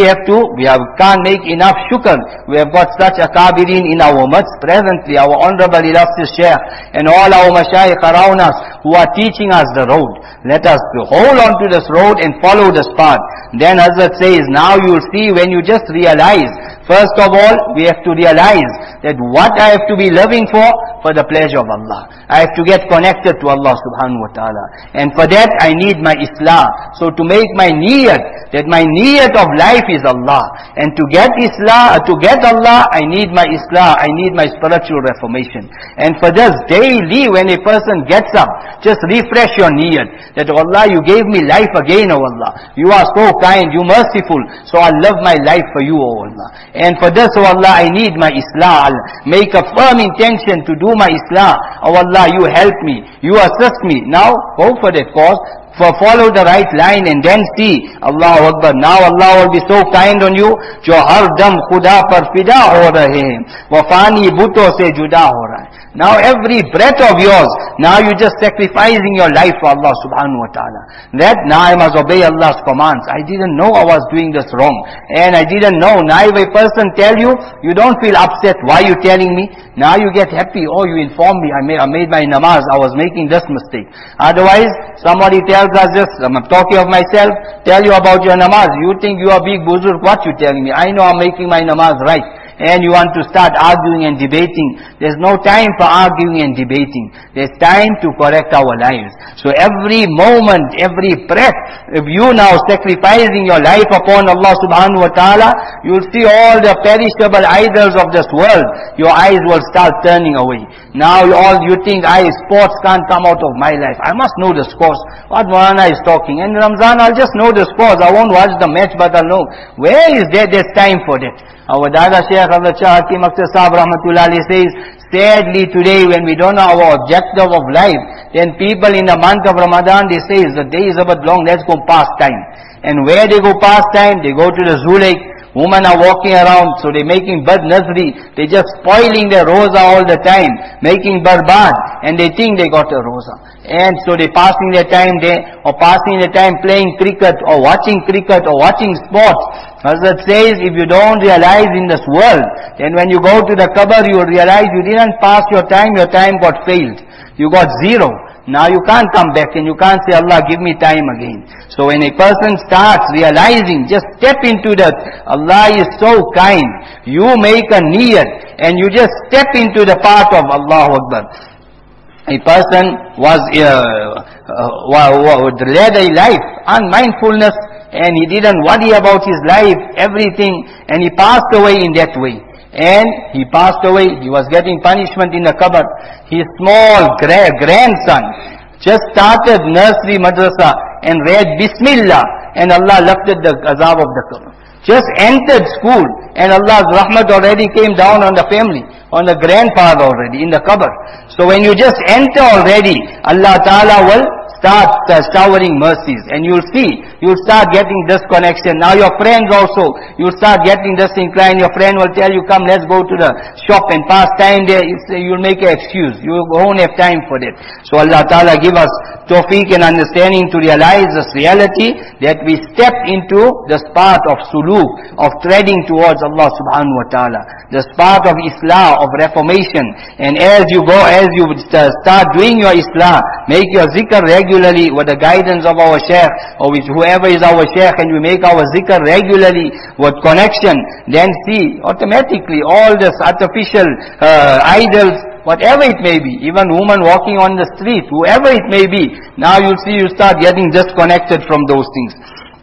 can't make enough shukr. We have got such akabirin in our midst presently, our honorable illustrious Shaykh and all our mashayikh around us who are teaching us the road. Let us hold on to this road and follow this path. Then Hazrat says, now you will see when you just realize, first of all, we have to realize that what I have to be living for the pleasure of Allah. I have to get connected to Allah subhanahu wa ta'ala. And for that I need my Islah. So to make my niyat, that my niyat of life is Allah. And to get Islah, to get Allah, I need my Islah, I need my spiritual reformation. And for this, daily when a person gets up, just refresh your niyat. That, oh Allah, you gave me life again, oh Allah. You are so kind, you merciful. So I love my life for you, oh Allah. And for this, oh Allah, I need my Islah. I'll make a firm intention to do my Islah. Oh Allah, you help me, you assist me. Now, go for that cause. Follow the right line and then see. Allahu Akbar. Now Allah will be so kind on you. Jo har dam khuda par fida ho rahe hain. Wa fani buto se juda ho raha hai. Now every breath of yours, now you're just sacrificing your life for Allah subhanahu wa ta'ala. That now I must obey Allah's commands. I didn't know I was doing this wrong. And I didn't know. Now if a person tell you, you don't feel upset. Why are you telling me? Now you get happy. Oh, you inform me. I made my namaz. I was making this mistake. Otherwise, somebody tells us this. I'm talking of myself. Tell you about your namaz. You think you are big buzurg. What you telling me? I know I'm making my namaz right. And you want to start arguing and debating. There's no time for arguing and debating. There's time to correct our lives. So every moment, every breath, if you now sacrificing your life upon Allah subhanahu wa ta'ala, you'll see all the perishable idols of this world. Your eyes will start turning away. Now you think, sports can't come out of my life. I must know the scores. What Maulana is talking. And Ramzan, I'll just know the scores. I won't watch the match, but I'll know. Where is there's time for that? Our Dada Shaykh Hazrat Shah Hakim Akhtar Sahib Rahmatullah Alayhi says, sadly today when we don't know our objective of life, then people in the month of Ramadan, they say, the day is a bit long, let's go pass time. And where they go pass time? They go to the Zoo Lake. Women are walking around, so they're making bad nazri. They're just spoiling their roza all the time, making barbad, and they think they got a roza. And so they're passing their time there, or passing their time playing cricket, or watching sports. Hazrat says, if you don't realize in this world, then when you go to the qabr, you realize you didn't pass your time got failed. You got zero. Now you can't come back and you can't say, Allah, give me time again. So when a person starts realizing, just step into that, Allah is so kind. You make a niyat and you just step into the path of Allahu Akbar. A person led a life, unmindfulness, and he didn't worry about his life, everything, and he passed away in that way. And he passed away, he was getting punishment in the qabr. His small grandson just started nursery madrasa and read Bismillah, and Allah lifted the azab of the qabr. Just entered school, and Allah's rahmat already came down on the family, on the grandfather already, in the qabr. So when you just enter already, Allah Ta'ala will start showering mercies, and you'll start getting this connection. Now your friends also, you'll start getting this inclined. Your friend will tell you, come, let's go to the shop and pass time there. You'll make an excuse. You won't have time for that. So Allah Ta'ala give us tawfiq and understanding to realize this reality, that we step into this path of suluk, of treading towards Allah subhanahu wa ta'ala, this path of islah, of reformation. And as you start doing your islah, make your zikr regularly with the guidance of our shaykh, or with whoever is our shaykh, and we make our zikr regularly with connection, then see, automatically all this artificial idols, whatever it may be, even woman walking on the street, whoever it may be, now you'll see you start getting disconnected from those things.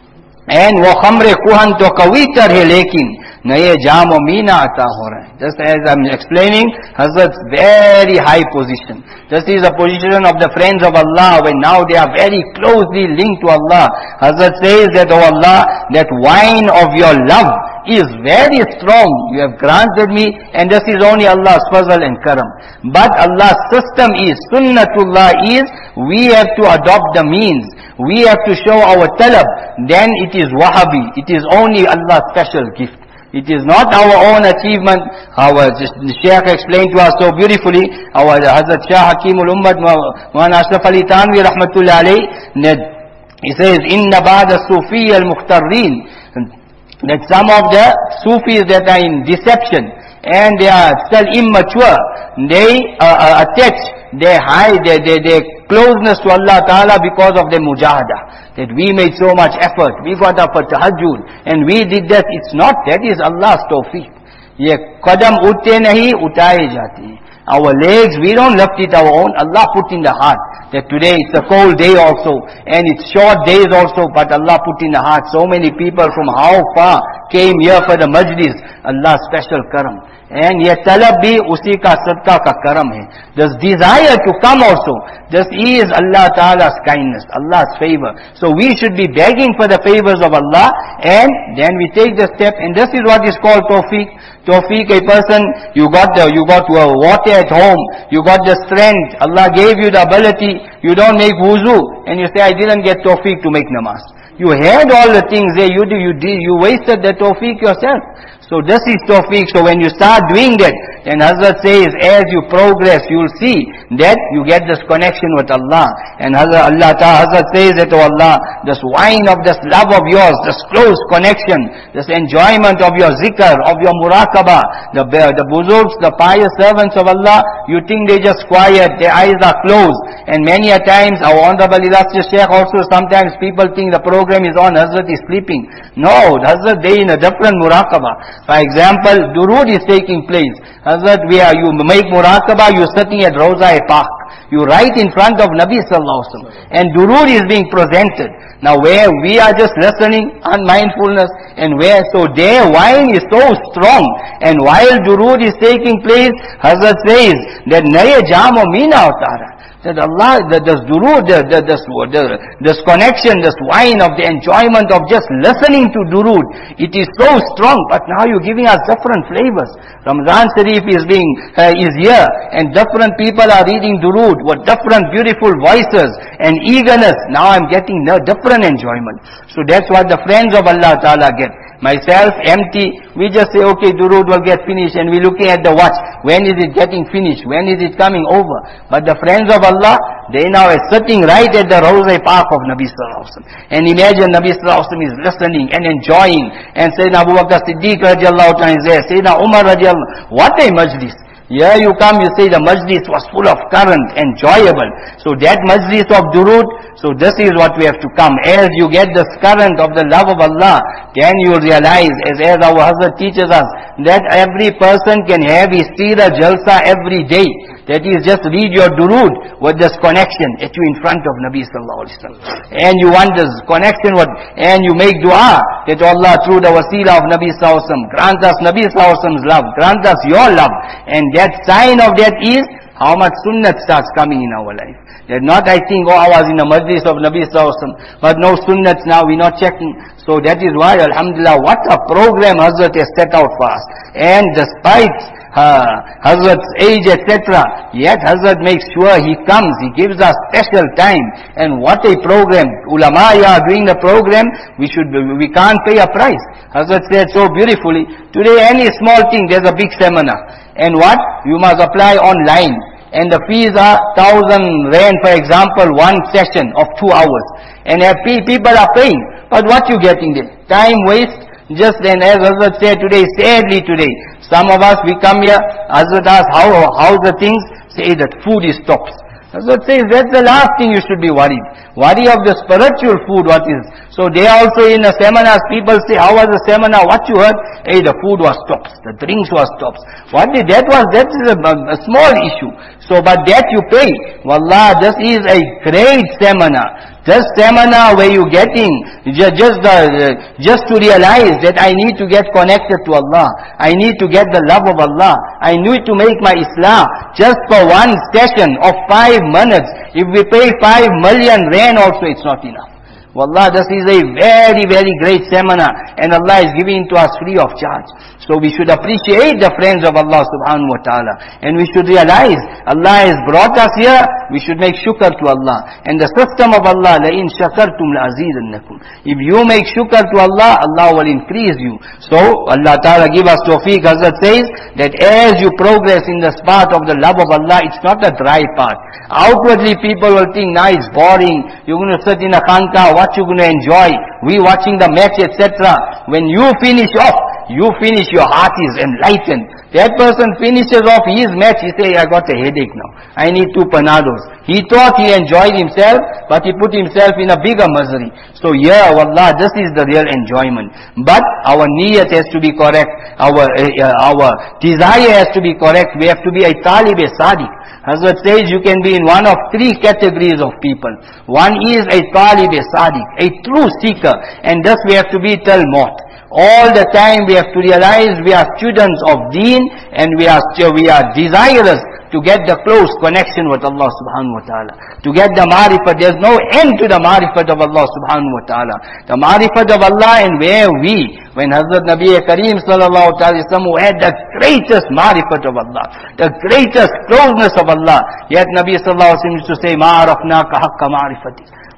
And wo khamre kuhan to kawitar hai lekin naye jam o meena ata ho raha hai. Just as I'm explaining, Hazrat's very high position. This is a position of the friends of Allah, when now they are very closely linked to Allah. Hazrat says that, oh Allah, that wine of your love is very strong. You have granted me, and this is only Allah's fazl and karam. But Allah's system is, sunnatullah is, we have to adopt the means. We have to show our talab. Then it is wahabi. It is only Allah's special gift. It is not our own achievement. Our Shaykh explained to us so beautifully, our Hazrat Shah Hakimul Ummat, Maulana Ashraf Ali Tanvi Rahmatullah alayhi, he says, Inna ba'da Sufi al-Mukhtarreen, that some of the Sufis that are in deception, and they are still immature, they attach their closeness to Allah Ta'ala because of their mujahada. That we made so much effort, we got up for tahajjud, and we did that. It's not, that is Allah's tawfiq. Ye qadam utte nahi, utaye jate. Our legs, we don't lift it our own. Allah put in the heart that today it's a cold day also, and it's short days also, but Allah put in the heart. So many people from how far came here for the majlis. Allah's special karam. And ye talab bhi usi ka sadqa ka karam hai. This desire to come also, this is Allah Ta'ala's kindness, Allah's favor. So we should be begging for the favors of Allah, and then we take the step, and this is what is called tawfiq. Tawfiq, a person, you got water at home, you got the strength, Allah gave you the ability, you don't make wuzu, and you say, I didn't get tawfiq to make namaz. You had all the things there, you wasted the tawfiq yourself. So this is tawfiq. So when you start doing that, then Hazrat says, as you progress, you'll see that you get this connection with Allah. And Hazrat says that, oh Allah, this wine of this love of yours, this close connection, this enjoyment of your zikr, of your muraqabah, the buzurgs, the pious servants of Allah, you think they just quiet, their eyes are closed. And many a times, our Honorable Illustrious Shaykh also, sometimes people think the program is on, Hazrat is sleeping. No, Hazrat, they in a different muraqabah. For example, durood is taking place. Hazrat, you make muraqabah, you're sitting at Rawza-e-Pak. You're right in front of Nabi Sallallahu Alaihi Wasallam. And durood is being presented. Now where we are just listening, unmindfulness, and where, so their wine is so strong. And while durood is taking place, Hazrat says that Naya Jamo Meena Avtara. That Allah, this durood, this connection, this wine of the enjoyment of just listening to durood, it is so strong, but now you're giving us different flavors. Ramzan Sharif is here, and different people are reading durood with different beautiful voices and eagerness. Now I'm getting different enjoyment. So that's what the friends of Allah Ta'ala get. Myself, empty, we just say, okay, durood will get finished, and we're looking at the watch. When is it getting finished? When is it coming over? But the friends of Allah, they now are sitting right at the Rawza-e-Pak of Nabi Sallallahu Alaihi Wasallam. And imagine Nabi Sallallahu Alaihi Wasallam is listening and enjoying. And Sayyidina Abu Bakr Siddiq radiallahu ta'ala is there. Sayyidina Umar radiallahu, what a majlis. Here you come, you say the majlis was full of current, enjoyable. So that majlis of durood, so this is what we have to come. As you get this current of the love of Allah, then you realize, as our Hazrat teaches us, that every person can have his Seerah Jalsa every day. That is, just read your durood with this connection that you in front of Nabi Sallallahu Alaihi Wasallam. And you want this connection with, and you make dua that Allah, through the wasila of Nabi Sallallahu Alaihi Wasallam, grant us Nabi Sallallahu Alaihi Wasallam's love, grant us your love. And that sign of that is how much sunnat starts coming in our life. That not I think, oh, I was in a majlis of Nabi Sallallahu Alaihi Wasallam, but no sunnats now, we're not checking. So that is why, alhamdulillah, what a program Hazrat has set out for us. And despite Hazrat's age, etc., yet Hazrat makes sure he comes, he gives us special time. And what a program. Ulama are doing the program, we can't pay a price. Hazrat said so beautifully, today any small thing, there's a big seminar. And what? You must apply online. And the fees are 1,000 rand, for example, one session of 2 hours. And people are paying. But what you getting there? Time waste. Just then, as Hazrat said today, sadly today, some of us, we come here, Hazrat asks, how's the things? Say that food is stopped. Hazrat says, that's the last thing you should be worried. Worry of the spiritual food, what is. So they also in the seminars, people say, how was the seminar? What you heard? Hey, the food was stopped. The drinks was stopped. That is a small issue. So, but that you pay. Wallah, this is a great seminar. This seminar where you getting, just to realize that I need to get connected to Allah. I need to get the love of Allah. I need to make my Islam. Just for one session of 5 minutes, if we pay 5 million rand also, it's not enough. Wallah, this is a very, very great seminar, and Allah is giving to us free of charge. So we should appreciate the friends of Allah subhanahu wa ta'ala. And we should realize, Allah has brought us here, we should make shukr to Allah. And the system of Allah, لَإِن شَكَرْتُمْ لَأَزِيدَنَّكُمْ. If you make shukr to Allah, Allah will increase you. So, Allah ta'ala give us tawfiq. Hazrat says, that as you progress in this path of the love of Allah, it's not a dry path. Outwardly people will think, nah, it's boring. You're going to sit in a khanka, what you going to enjoy? We watching the match, etc. When you finish off, your heart is enlightened. That person finishes off his match, he say, I got a headache now. I need 2 Panados. He thought he enjoyed himself, but he put himself in a bigger misery. So yeah, wallah, this is the real enjoyment. But our niyat has to be correct. Our desire has to be correct. We have to be a talib-e-sadiq. Hazrat says you can be in one of 3 categories of people. One is a talib-e-sadiq, a true seeker. And thus we have to be till maut. All the time we have to realize we are students of deen, and we are desirous to get the close connection with Allah subhanahu wa ta'ala. To get the marifat, there's no end to the marifat of Allah subhanahu wa ta'ala. The marifat of Allah, and where when Hazrat Nabi Kareem sallallahu alayhi wa sallam, who had the greatest marifat of Allah, the greatest closeness of Allah, yet Nabi sallallahu alayhi wa sallam used to say, مَعَرَفْنَاكَ حَقَّ مَعْرِفَتِكَ.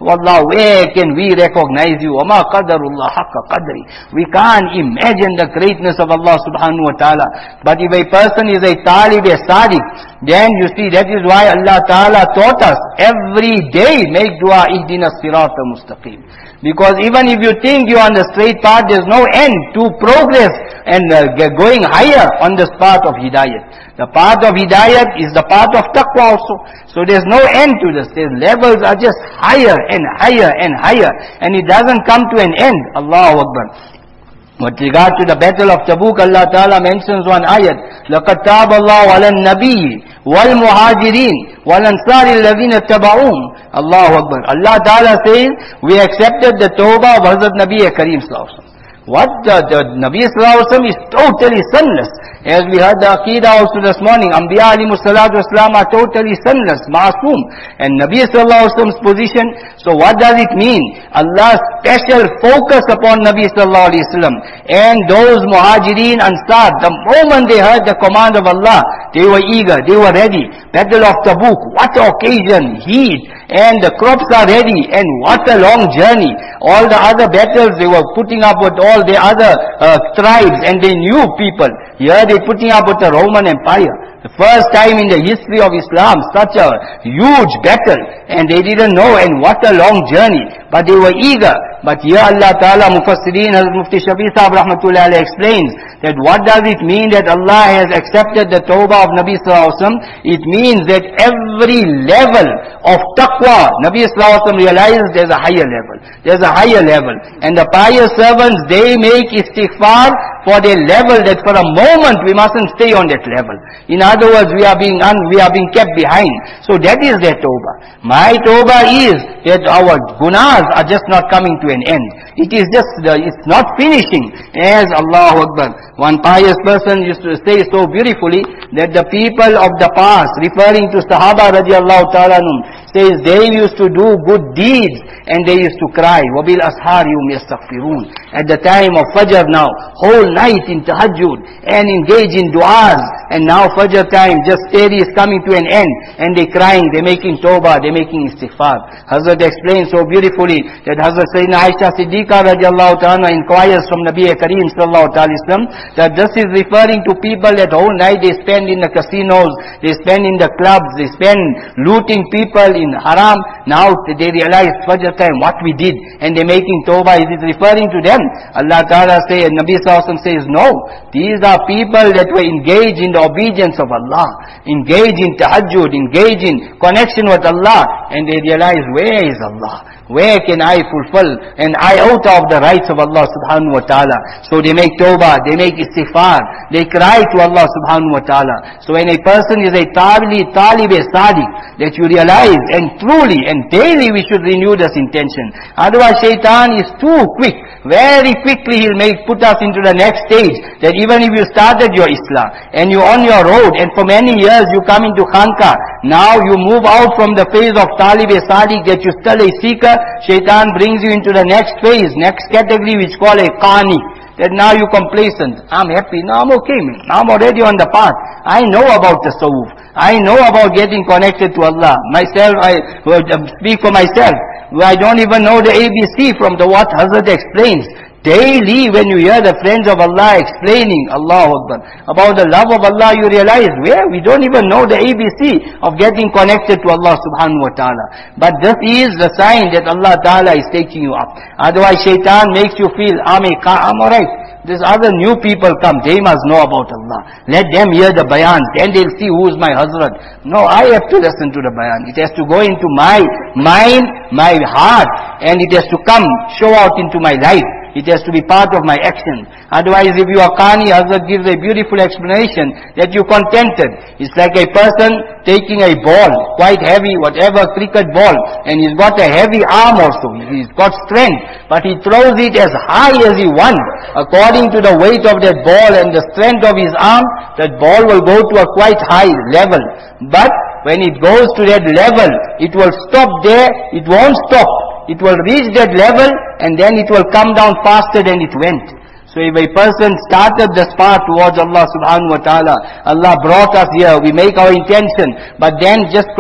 Wallah, where can we recognize you? وَمَا قَدَرُ اللَّهَ حَقَّ قَدْرِ. We can't imagine the greatness of Allah subhanahu wa ta'ala. But if a person is a talib, a sadiq, then you see that is why Allah ta'ala taught us every day make dua ihdina sirata mustaqim. Because even if you think you are on the straight path, there's no end to progress and going higher on this path of hidayat. The path of hidayat is the path of taqwa also. So there's no end to this. There's levels are just higher and higher and higher. And it doesn't come to an end. Allahu Akbar. With regard to the battle of Tabuk, Allah Ta'ala mentions one ayat, لَقَدْ تَابَ اللَّهُ عَلَى النَّبِيِّ وَالْمُهَاجِرِينَ وَالْأَنصَارِ الَّذِينَ اتَّبَعُوهُمْ. Allahu Akbar. Allah Ta'ala says, we accepted the tawbah of Hazrat Nabi Kareem Sallallahu Alaihi Wasallam. What? The Nabi Sallallahu Alaihi Wasallam is totally sinless. As we heard the Aqidah also this morning, Anbiya alayhimu salatu wasalam are totally sinless, masoom. And Nabi Sallallahu Alaihi Wasallam's position, so what does it mean? Allah's special focus upon Nabi Sallallahu Alaihi Wasallam. And those Muhajirin Ansar, the moment they heard the command of Allah, they were eager, they were ready. Battle of Tabuk, what occasion, heat, and the crops are ready, and what a long journey. All the other battles, they were putting up with all the other tribes, and they knew people. Here they're putting up with the Roman Empire. The first time in the history of Islam, such a huge battle, and they didn't know, and what a long journey. But they were eager. But here Allah Ta'ala, Mufassirin, Hazrat Mufti Shafi Sahib Rahmatullah Alayhi explains that what does it mean that Allah has accepted the tawbah of Nabi Sallallahu Alaihi Wasallam? It means that every level of taqwa, Nabi Sallallahu Alaihi Wasallam realizes there's a higher level. There's a higher level. And the pious servants, they make istighfar for their level, that for a moment we mustn't stay on that level. In other words, we are being kept behind. So that is their tawbah. My tawbah is that our gunas are just not coming to an end. It is just, it's not finishing. As Allahu Akbar. One pious person used to say so beautifully that the people of the past, referring to Sahaba radiallahu ta'ala anhum, says they used to do good deeds and they used to cry. وَبِالْ أَسْحَارِ هُمْ يَسْتَغْفِرُونَ. At the time of Fajr now, whole night in tahajjud and engage in du'as. And now Fajr time, just steady is coming to an end. And they crying, they making tawbah, they making istighfar. Hazrat explains so beautifully that Hazrat Sayyidina Aisha Siddiqa radiallahu ta'ala inquires from Nabi Kareem sallallahu ta'ala Islam, that this is referring to people that whole night they spend in the casinos, they spend in the clubs, they spend looting people in haram. Now they realize Fajr time what we did and they're making tawbah. Is it referring to them? Allah Ta'ala says, Nabi Sallallahu Alaihi Wasallam says, no. These are people that were engaged in the obedience of Allah, engaged in tahajjud, engaged in connection with Allah, and they realize, where is Allah? Where can I fulfill an iota of the rights of Allah subhanahu wa ta'ala? So they make tawbah, they make istighfar, they cry to Allah subhanahu wa ta'ala. So when a person is a talib, a sadiq, that you realize, and truly and daily we should renew this intention. Otherwise shaitan is too quick. Very quickly he'll put us into the next stage, that even if you started your Islam, and you're on your road, and for many years you come into Khanqa, now you move out from the phase of talib, a sadiq, that you're still a seeker, shaitan brings you into the next phase, next category, which called a qani. That now you're complacent. I'm happy. Now I'm okay, man. Now I'm already on the path. I know about the tasawwuf. I know about getting connected to Allah. Myself, I speak for myself. I don't even know the ABC from the what Hazrat explains. Daily when you hear the friends of Allah explaining, Allahu Akbar, about the love of Allah, you realize, where we don't even know the ABC of getting connected to Allah subhanahu wa ta'ala. But this is the sign that Allah ta'ala is taking you up. Otherwise shaitan makes you feel, I'm alright. There's other new people come, they must know about Allah. Let them hear the bayan, then they'll see who's my Hazrat. No, I have to listen to the bayan. It has to go into my mind, my heart, and it has to come, show out into my life. It has to be part of my action. Otherwise, if you are qani, Hazrat gives a beautiful explanation that you're contented. It's like a person taking a ball, quite heavy, whatever, cricket ball, and he's got a heavy arm also. He's got strength, but he throws it as high as he wants. According to the weight of that ball and the strength of his arm, that ball will go to a quite high level. But when it goes to that level, it will stop there, it won't stop. It will reach that level and then it will come down faster than it went. So if a person started this path towards Allah subhanahu wa ta'ala, Allah brought us here, we make our intention, but then just from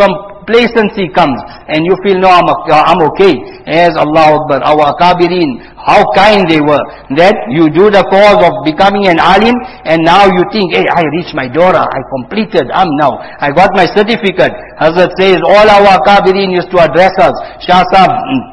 complacency comes and you feel, no, I'm okay. As Allah Akbar, our Akabirin, how kind they were. That you do the cause of becoming an alim and now you think, hey, I reached my dora, I completed, I got my certificate. Hazrat says, all our Akabirin used to address us. Shah Sahab,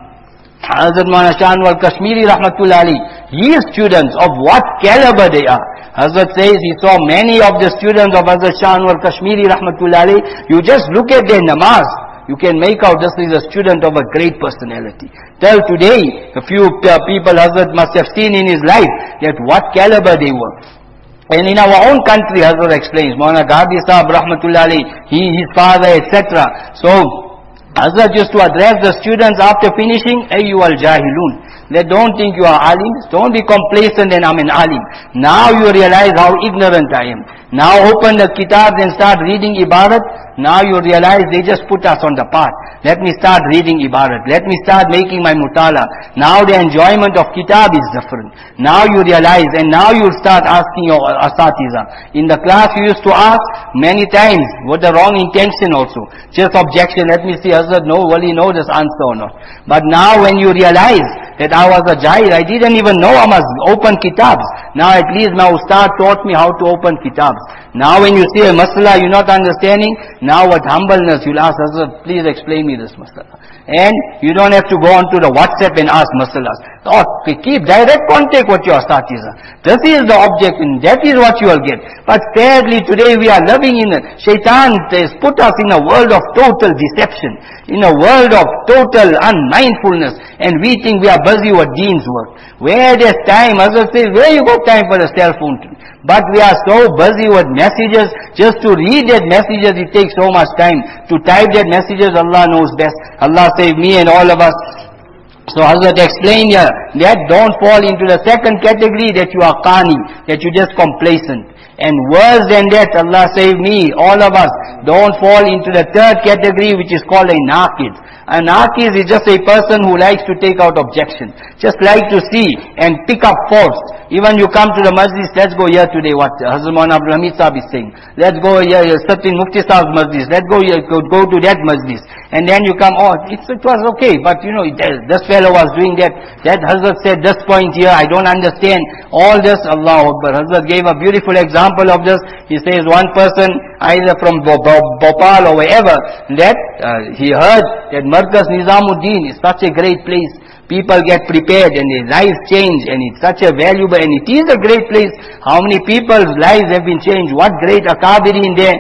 Hazrat Maulana Shah Anwar Kashmiri Rahmatullah Ali, his students, of what caliber they are. Hazrat says he saw many of the students of Hazrat Shah Anwar Kashmiri Rahmatullah Ali. You just look at their namaz, you can make out this is a student of a great personality. Till today, a few people Hazrat must have seen in his life that what caliber they were. And in our own country, Hazrat explains, Maulana Ghabi Sahab Rahmatullah Ali, his father, etc. So, Hazrat used to address the students after finishing, Ayyuhal Jahilun. They don't think you are alims. Don't be complacent and I'm an alim. Now you realize how ignorant I am. Now open the kitabs and start reading ibarat. Now you realize they just put us on the path. Let me start reading ibarat. Let me start making my mutala. Now the enjoyment of kitab is different. Now you realize and now you start asking your asatiza. In the class you used to ask many times with the wrong intention also. Just objection, let me see Hazrat really know this answer or not. But now when you realize that I was a jahil, I didn't even know I must open kitabs. Now at least my ustad taught me how to open kitabs. Now when you see a masala you're not understanding, now with humbleness you'll ask Hazrat, please explain me this masala. And you don't have to go on to the WhatsApp and ask masalas. Or keep direct contact with your asatiza. This is the object and that is what you will get. But sadly today we are living in a, shaitan has put us in a world of total deception. In a world of total unmindfulness. And we think we are busy with deen's work. Where there's time, Hazrat says, where you got time for the cell phone? But we are so busy with messages, just to read that messages it takes so much time. To type that messages Allah knows best. Allah save me and all of us. So Hazrat explained here, that don't fall into the second category that you are qani, that you just complacent. And worse than that, Allah save me, all of us, don't fall into the third category which is called a naqid. A naqid is just a person who likes to take out objection. Just like to see and pick up faults. Even you come to the majlis, let's go here today, what Hazrat Maulana Abdul Hamid Sahab is saying. Let's go here, certain Mufti Sahab's majlis. Let's go here, go to that majlis. And then you come, it was okay, but you know, this fellow was doing that. That Hazrat said this point here, I don't understand. All this, Allahu Akbar. Hazrat gave a beautiful example of this. He says one person, either from Bhopal or wherever, that he heard that Markaz Nizamuddin is such a great place. People get prepared and their lives change and it's such a valuable and it is a great place. How many people's lives have been changed? What great akabiri in there.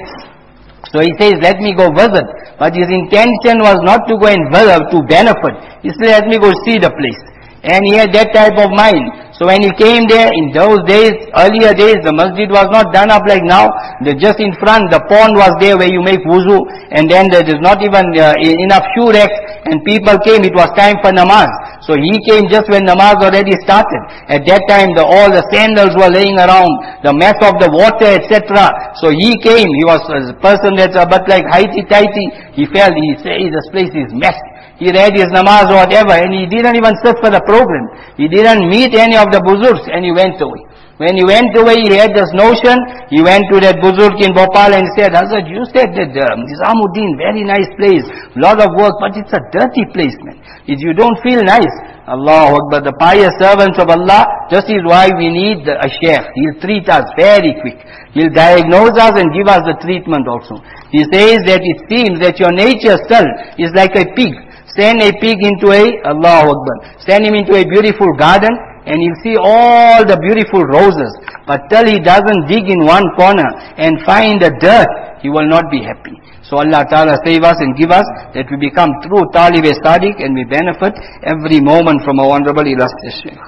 So he says, let me go visit. But his intention was not to go and visit, to benefit. He said, let me go see the place. And he had that type of mind. So when he came there, in those days, earlier days, the masjid was not done up like now. Just in front, the pond was there where you make wuzu. And then there is not even enough shoe racks. And people came, it was time for namaz. So he came just when namaz already started. At that time, all the sandals were laying around, the mess of the water, etc. So he came, he was a person that's a bit like highty-tighty. He felt, he said, this place is messy. He read his namaz or whatever, and he didn't even sit for the program. He didn't meet any of the buzurgs, and he went away. When he went away, he had this notion. He went to that buzurg in Bhopal and said, Hazrat, you said that Nizamuddin, very nice place, lot of work, but it's a dirty place, man. You don't feel nice. Allahu Akbar, the pious servants of Allah, this is why we need a sheikh. He'll treat us very quick. He'll diagnose us and give us the treatment also. He says that it seems that your nature still is like a pig. Send a pig into Allahu Akbar, send him into a beautiful garden and he'll see all the beautiful roses. But till he doesn't dig in one corner and find the dirt, he will not be happy. So Allah Ta'ala save us and give us that we become true Talib-e-Sadiq and we benefit every moment from our honorable illustrious Shaykh.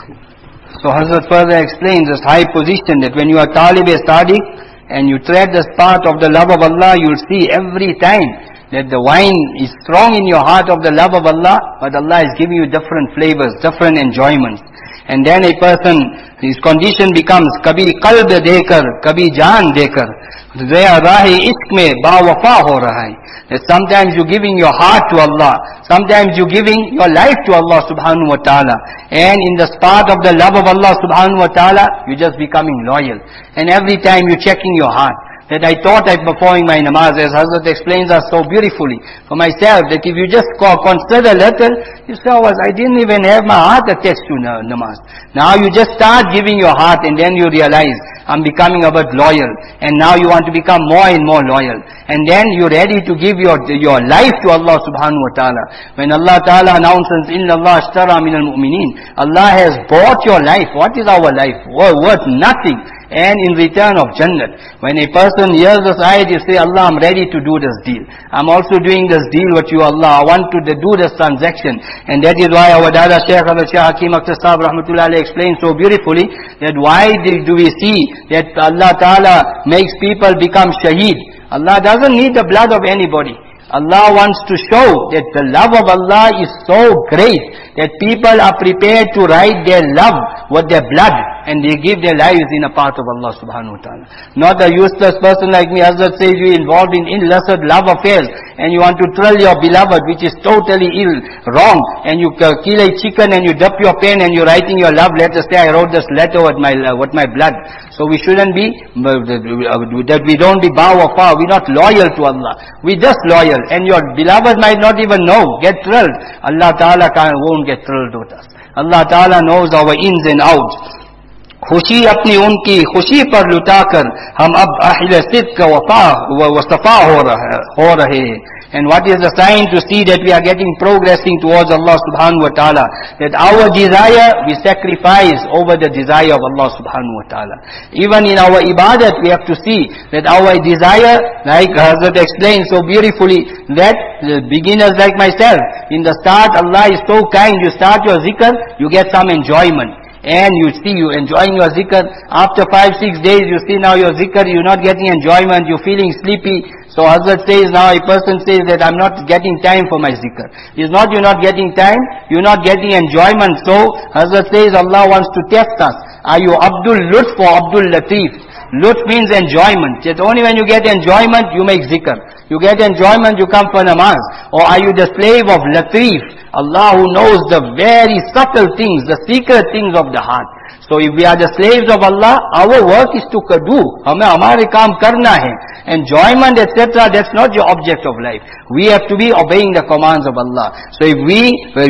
So Hazrat further explains this high position that when you are Talib-e-Sadiq and you tread this path of the love of Allah, you'll see every time that the wine is strong in your heart of the love of Allah, but Allah is giving you different flavors, different enjoyments. And then a person, his condition becomes kabhi qalb dekar, kabhi jaan dekar. Rahe ishq mein bawafa ho raha hai. That sometimes you're giving your heart to Allah, sometimes you're giving your life to Allah subhanahu wa ta'ala. And in the path of the love of Allah subhanahu wa ta'ala, you're just becoming loyal. And every time you're checking your heart. that I thought I'm performing my namaz, as Hazrat explains us so beautifully for myself, that if you just consider a little, you say, oh, I didn't even have my heart attached to namaz. Now you just start giving your heart, and then you realize, I'm becoming a bit loyal, and now you want to become more and more loyal, and then you're ready to give your life to Allah subhanahu wa ta'ala. When Allah ta'ala announces, Inna Allah ashtara min al-mu'mineen, Allah has bought your life. What is our life? Worth nothing. And in return of Jannat. When a person hears this ayat, you say, Allah, I'm ready to do this deal. I'm also doing this deal with you, Allah. I want to do this transaction. And that is why our Dada Shaykh Hakim Akhtar Sahib Rahmatullah explains so beautifully that why do we see that Allah Ta'ala makes people become shaheed. Allah doesn't need the blood of anybody. Allah wants to show that the love of Allah is so great that people are prepared to write their love with their blood, and they give their lives in a path of Allah subhanahu wa ta'ala. Not a useless person like me. Hazrat says you involved in illicit love affairs, and you want to thrill your beloved, which is totally wrong, and you kill a chicken and you dip your pen and you're writing your love letter. Say, I wrote this letter with my blood. So we shouldn't be, that we don't be bow or far. We're not loyal to Allah. We're disloyal. And your beloved might not even know, get thrilled. Allah Ta'ala won't get thrilled with us. Allah Ta'ala knows our ins and outs. खुशी अपनी उनकी खुशी पर लुटाकर हम अब अहले सिद्क वफा हो रहे. And what is the sign to see that we are progressing towards Allah subhanahu wa ta'ala? That our desire, we sacrifice over the desire of Allah subhanahu wa ta'ala. Even in our ibadat, we have to see that our desire, like Hazrat explained so beautifully, that beginners like myself, in the start, Allah is so kind, you start your zikr, you get some enjoyment. And you see, you enjoying your zikr. After 5-6 days, you see now your zikr, you're not getting enjoyment, you're feeling sleepy. So Hazrat says now, a person says that I'm not getting time for my zikr. It's not you're not getting time, you're not getting enjoyment. So Hazrat says Allah wants to test us. Are you Abdul Lutf or Abdul Latif? Lutf means enjoyment. Just only when you get enjoyment, you make zikr. You get enjoyment, you come for namaz. Or are you the slave of Latif? Allah who knows the very subtle things, the secret things of the heart. So if we are the slaves of Allah, our work is to do. हमें हमारे काम करना है. Enjoyment, etc., that's not your object of life. We have to be obeying the commands of Allah. So if we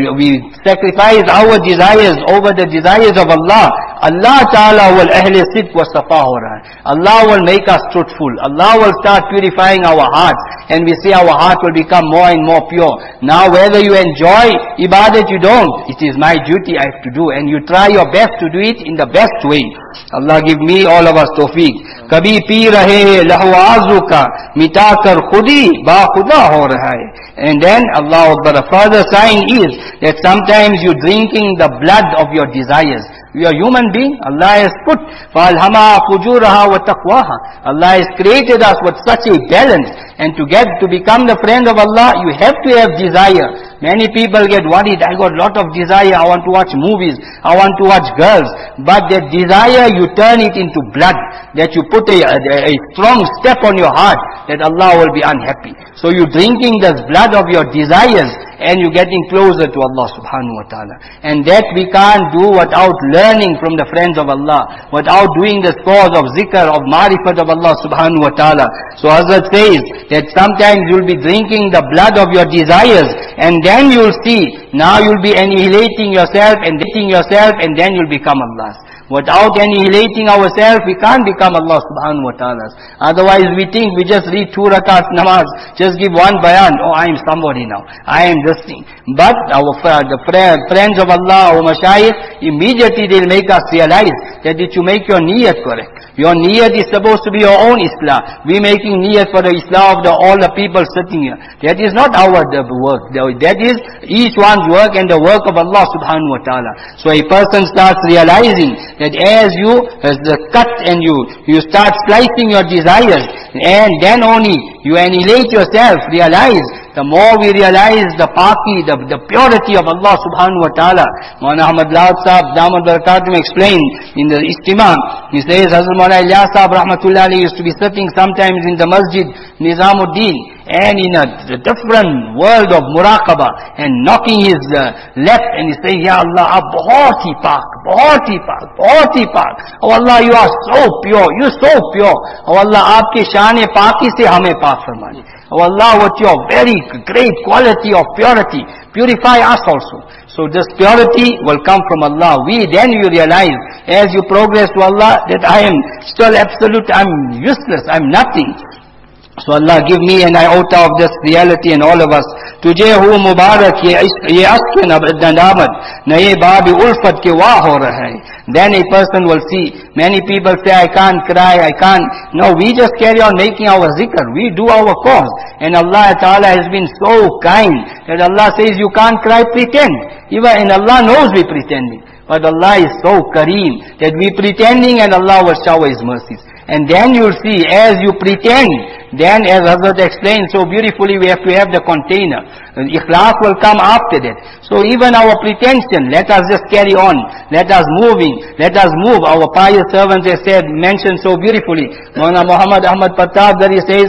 sacrifice our desires over the desires of Allah, Allah Ta'ala will ahle sidq wa safa ho raha hai. Allah will make us truthful. Allah will start purifying our hearts, and we see our heart will become more and more pure. Now whether you enjoy ibadat, you don't, it is my duty I have to do, and you try your best to do it in the best way. Allah give me all of us tawfiq. Kabhi pee rahe lahwazu ka mitakar khudi ba khuda ho raha hai. And then Allah Akbar, a further sign is that sometimes you're drinking the blood of your desires. You are human being. Allah has put فَالْهَمَا فُجُورَهَا وَتَقْوَاهَا. Allah has created us with such a balance. And to become the friend of Allah, you have to have desire. Many people get worried, I got a lot of desire, I want to watch movies, I want to watch girls. But that desire, you turn it into blood. That you put a strong step on your heart, that Allah will be unhappy. So you're drinking this blood of your desires, and you're getting closer to Allah subhanahu wa ta'ala. And that we can't do without learning from the friends of Allah, without doing the cause of zikr, of marifat of Allah subhanahu wa ta'ala. So Hazrat says that sometimes you'll be drinking the blood of your desires, and then you'll see, now you'll be annihilating yourself and dating yourself, and then you'll become Allah's. Without annihilating ourselves, we can't become Allah subhanahu wa ta'ala. Otherwise we think we just read 2 rakats namaz, just give one bayan, oh I am somebody now, I am this thing. But the friends of Allah, our mashayikh, immediately they'll make us realize that you make your niyat correct. Your niyat is supposed to be your own islah. We making niyat for the islah of all the people sitting here. That is not our work. That is each one's work and the work of Allah subhanahu wa ta'ala. So a person starts realizing that as the cut and you start slicing your desires, and then only you annihilate yourself, realize, the more we realize the paki, the purity of Allah subhanahu wa ta'ala. Maulana Ahmad Laud Sahab, Damat Barakatum, explained in the Istima, he says, Hazrat Maulana Ilyas Sahab rahmatullah alayhi used to be sitting sometimes in the masjid Nizamuddin, and in a different world of muraqabah, and knocking his left, and he saying, Ya Allah, ab bahut hi pak, bahut hi pak, bahut hi pak. Oh Allah, you are so pure, you are so pure. Oh Allah, aapke shane paki se hame pak farmani. Oh Allah, what your very great quality of purity, purify us also. So this purity will come from Allah. Then you realize, as you progress to Allah, that I am still absolute, I am useless, I am nothing. So Allah give me an iota of this reality and all of us. Tujhe hu mubarak ye ashk nadamat naye baab ulfat ke wah ho raha hai. Then a person will see. Many people say, I can't cry, I can't. No, we just carry on making our zikr. We do our cause. And Allah Ta'ala has been so kind that Allah says, you can't cry, pretend. And Allah knows we pretending. But Allah is so kareem that we pretending and Allah will shower His mercies. And then you'll see, as you pretend, then as Hazrat explained so beautifully, we have to have the container. Ikhlas will come after that. So even our pretension, let us just carry on. Let us moving. Let us move. Our pious servants, they said, mentioned so beautifully. Maulana Muhammad Ahmad Pratap Dari says,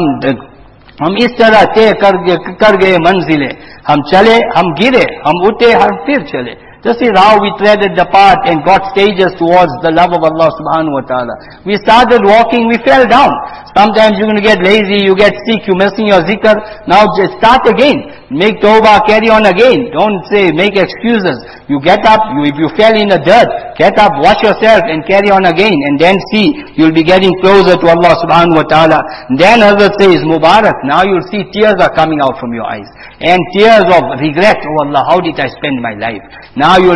हम इस तरह तय कर गए मंजिले, हम चले, हम गिरे, हम उठे, हम फिर चले. This is how we treaded the path and got stages towards the love of Allah subhanahu wa ta'ala. We started walking, we fell down. Sometimes you're going to get lazy, you get sick, you're missing your zikr. Now just start again. Make tawbah, carry on again. Don't say, make excuses. You get up, if you fell in the dirt, get up, wash yourself and carry on again. And then see, you'll be getting closer to Allah subhanahu wa ta'ala. Then Hazrat says, Mubarak, now you'll see tears are coming out from your eyes. And tears of regret, oh Allah, how did I spend my life? Now your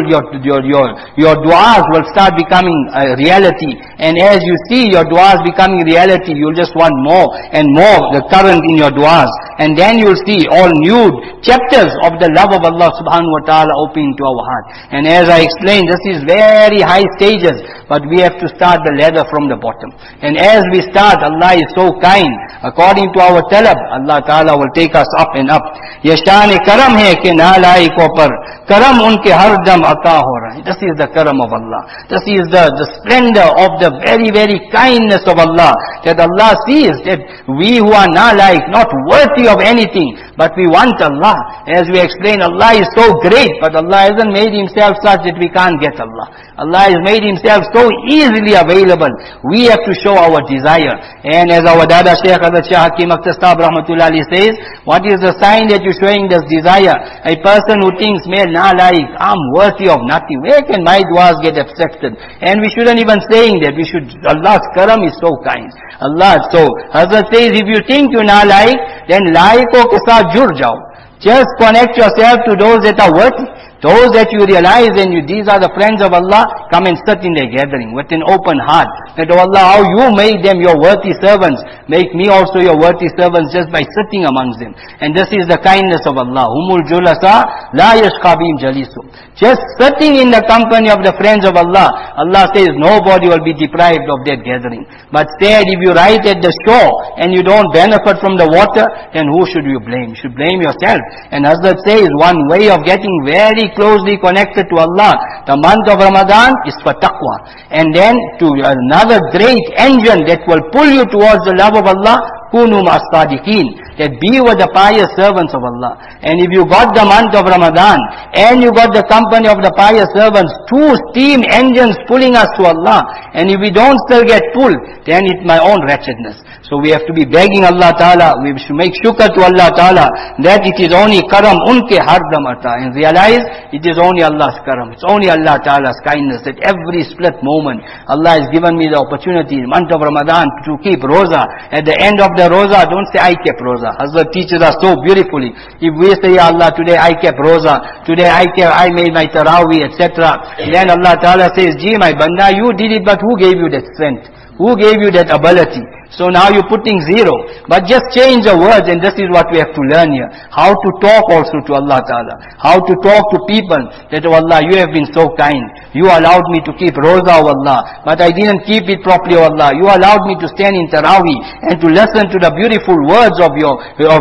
du'as will start becoming a reality. And as you see your du'as becoming reality, you'll just want more and more the current in your du'as. And then you'll see all new chapters of the love of Allah subhanahu wa ta'ala opening to our heart. And as I explained, this is very high stages, but we have to start the ladder from the bottom. And as we start, Allah is so kind. According to our talab, Allah ta'ala will take us up and up. Ye shan-e karam hai ke nalaiko par karam unke har dam ata ho raha hai. This is the karam of Allah. This is the splendor of the very, very kindness of Allah. That Allah sees that we who are nalaik, not worthy of anything, but we want Allah. As we explain, Allah is so great, but Allah hasn't made Himself such that we can't get Allah. Allah has made Himself so easily available. We have to show our desire. And as our Dada Shaykh Hazrat Shah Hakim Akhtar Sahab Rahmatullah Ali says, what is the sign that you're showing this desire? A person who thinks, man, like, I'm worthy of nothing. Where can my du'as get accepted? And we shouldn't even saying that. We should, Allah's karam is so kind. Allah, so Hazrat says, if you think you're not like, then laiko ke saath jur jao. Just connect yourself to those that are worthy. Those that you realize and these are the friends of Allah, come and sit in their gathering with an open heart. That, oh Allah, how you made them your worthy servants, make me also your worthy servants just by sitting amongst them. And this is the kindness of Allah. Humul julasa la yashqabim jalisu. Just sitting in the company of the friends of Allah, Allah says nobody will be deprived of that gathering. But said, if you ride at the shore and you don't benefit from the water, then who should you blame? You should blame yourself. And Hazrat says, one way of getting very closely connected to Allah, the month of Ramadan is for taqwa. And then to another great engine that will pull you towards the love of Allah, kunu ma'as-sadiqeen, that be with the pious servants of Allah. And if you got the month of Ramadan, and you got the company of the pious servants, two steam engines pulling us to Allah, and if we don't still get pulled, then it's my own wretchedness. So we have to be begging Allah Ta'ala, we should make shukr to Allah Ta'ala, that it is only karam unke hardam ata, and realize it is only Allah's karam, it's only Allah Ta'ala's kindness, that every split moment, Allah has given me the opportunity, in the month of Ramadan, to keep roza. At the end of the roza, don't say I kept roza. Hazrat teaches us so beautifully. If we say, Ya Allah, today I kept roza, today I made my tarawih, etc. Then Allah Ta'ala says, Ji my banda, you did it, but who gave you that strength? Who gave you that ability? So now you're putting zero. But just change the words, and this is what we have to learn here. How to talk also to Allah Ta'ala. How to talk to people that, oh Allah, you have been so kind. You allowed me to keep roza, oh Allah, but I didn't keep it properly, oh Allah. You allowed me to stand in tarawih and to listen to the beautiful words of your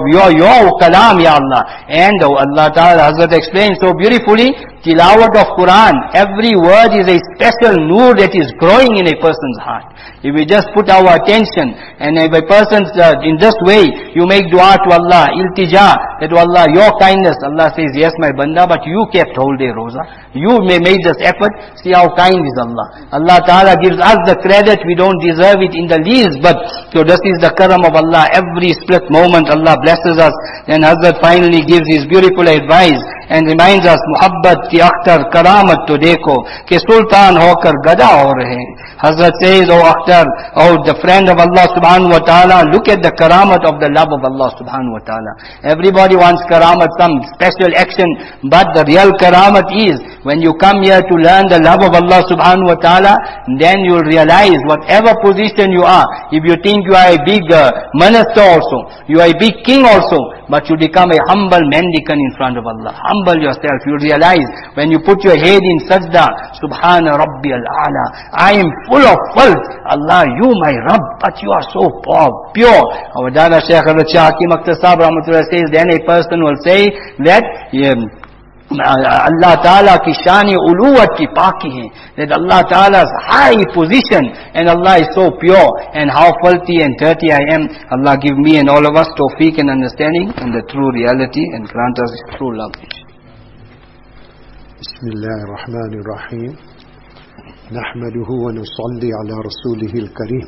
kalam, Ya Allah. And oh Allah Ta'ala, Hazrat explained so beautifully, tilawat of Quran, every word is a special nur that is growing in a person's heart. If we just put our attention position. And if a person, in this way, you make dua to Allah, iltija, that Allah, your kindness, Allah says, yes my banda, but you kept whole day roza. You may made this effort, see how kind is Allah. Allah Ta'ala gives us the credit, we don't deserve it in the least, but so this is the karam of Allah. Every split moment Allah blesses us. Then Hazrat finally gives his beautiful advice and reminds us, Muhabbat ki akhtar karamat to dekho, ke sultan hokar gada ho rahe. Hazrat says, oh Akhtar, oh the friend of Allah subhanahu wa ta'ala, look at the karamat of the love of Allah subhanahu wa ta'ala. Everybody wants karamat, some special action, but the real karamat is, when you come here to learn the love of Allah subhanahu wa ta'ala, then you'll realize whatever position you are, if you think you are a big minister also, you are a big king also, but you become a humble mendicant in front of Allah. Humble yourself. You realize when you put your head in sajda, Subhana Rabbi al-A'la, I am full of fault. Allah, you my Rabb, but you are so pure. Our Dada Shaykh Shah Hakim Akhtar Sahib Rahmatullah says, then a person will say that Allah Ta'ala ki shani uluwat ki paki hai, that Allah Ta'ala's high position and Allah is so pure, and how faulty and dirty I am. Allah give me and all of us tawfiq and understanding and the true reality, and grant us true love. Bismillahir Rahmanir Rahim. Nahmaduhu wa nusalli ala rasulihil kareem.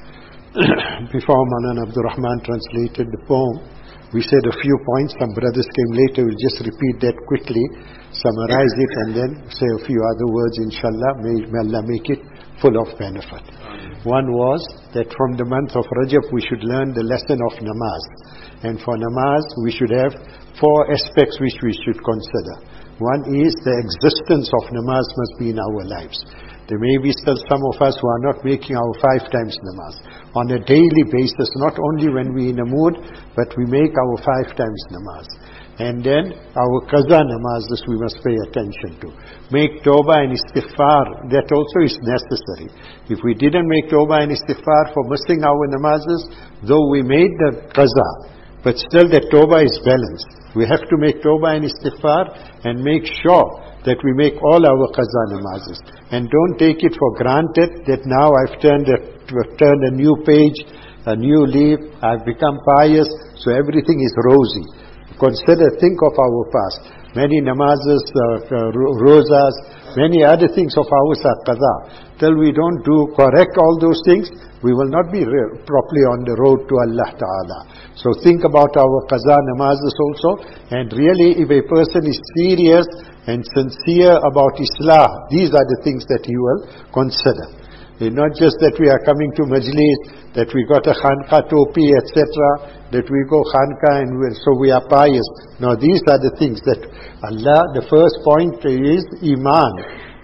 Before Maulana Abdul Rahman translated the poem, we said a few points. Some brothers came later. We'll just repeat that quickly, summarize it, and then say a few other words, inshallah. May Allah make it full of benefit. One was that from the month of Rajab we should learn the lesson of namaz. And for namaz we should have 4 aspects which we should consider. One is the existence of namaz must be in our lives. There may be still some of us who are not making our 5 times namaz on a daily basis, not only when we're in a mood, but we make our 5 times namaz. And then our qaza namaz, this we must pay attention to. Make tawbah and istighfar, that also is necessary. If we didn't make tawbah and istighfar for missing our namazes, though we made the qaza, but still the tawbah is balanced. We have to make tawbah and istighfar and make sure that we make all our qaza namazes. And don't take it for granted that now I've turned a new page, a new leaf, I've become pious, so everything is rosy. Think of our past. Many namazes, rozas, many other things of ours are qaza. Till we don't correct all those things, we will not be properly on the road to Allah Ta'ala. So think about our qaza namazes also, and really if a person is serious and sincere about Islah, these are the things that he will consider. It's not just that we are coming to majlis, that we got a khanqa topi, etc., that we go khanqa and so we are pious. No, these are the things that Allah, the first point is Iman.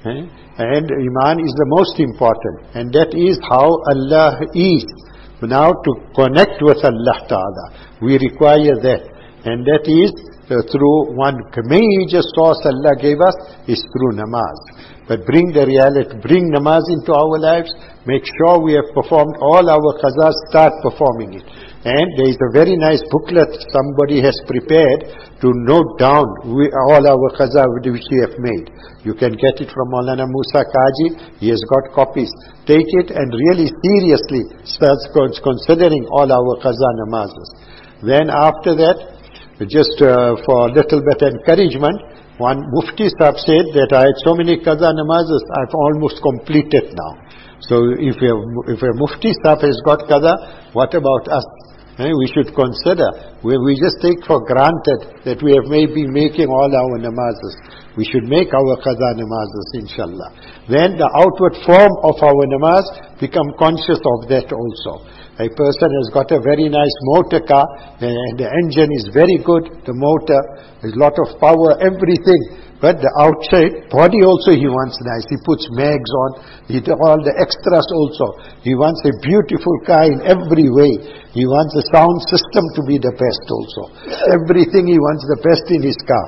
And Iman is the most important. And that is how Allah is. Now to connect with Allah Ta'ala, we require that. And that is through one major source Allah gave us is through namaz. But bring the reality, bring namaz into our lives, make sure we have performed all our qazas, start performing it. And there is a very nice booklet somebody has prepared to note down all our qaza which we have made. You can get it from Maulana Musa Kaji, he has got copies. Take it and really seriously start considering all our qaza namazes. Then after that, just for a little bit encouragement, one Mufti Sahib said that I had so many qaza namazes, I've almost completed now. So if a Mufti Sahib has got qaza, what about us? We should consider. We just take for granted that we have maybe making all our namazes. We should make our qaza namazes, inshallah. Then the outward form of our namaz, become conscious of that also. A person has got a very nice motor car, and the engine is very good, the motor, there's a lot of power, everything. But the outside body also he wants nice. He puts mags on, he does all the extras also. He wants a beautiful car in every way. He wants the sound system to be the best also. Everything he wants the best in his car.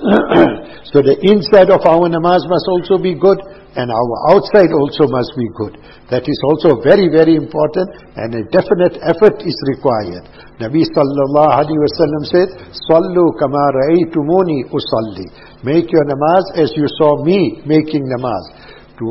So the inside of our namaz must also be good, and our outside also must be good. That is also very, very important, and a definite effort is required. Nabi sallallahu alaihi wasallam said, "Sallu kama ra'aytumuni usalli." Make your namaz as you saw me making namaz. to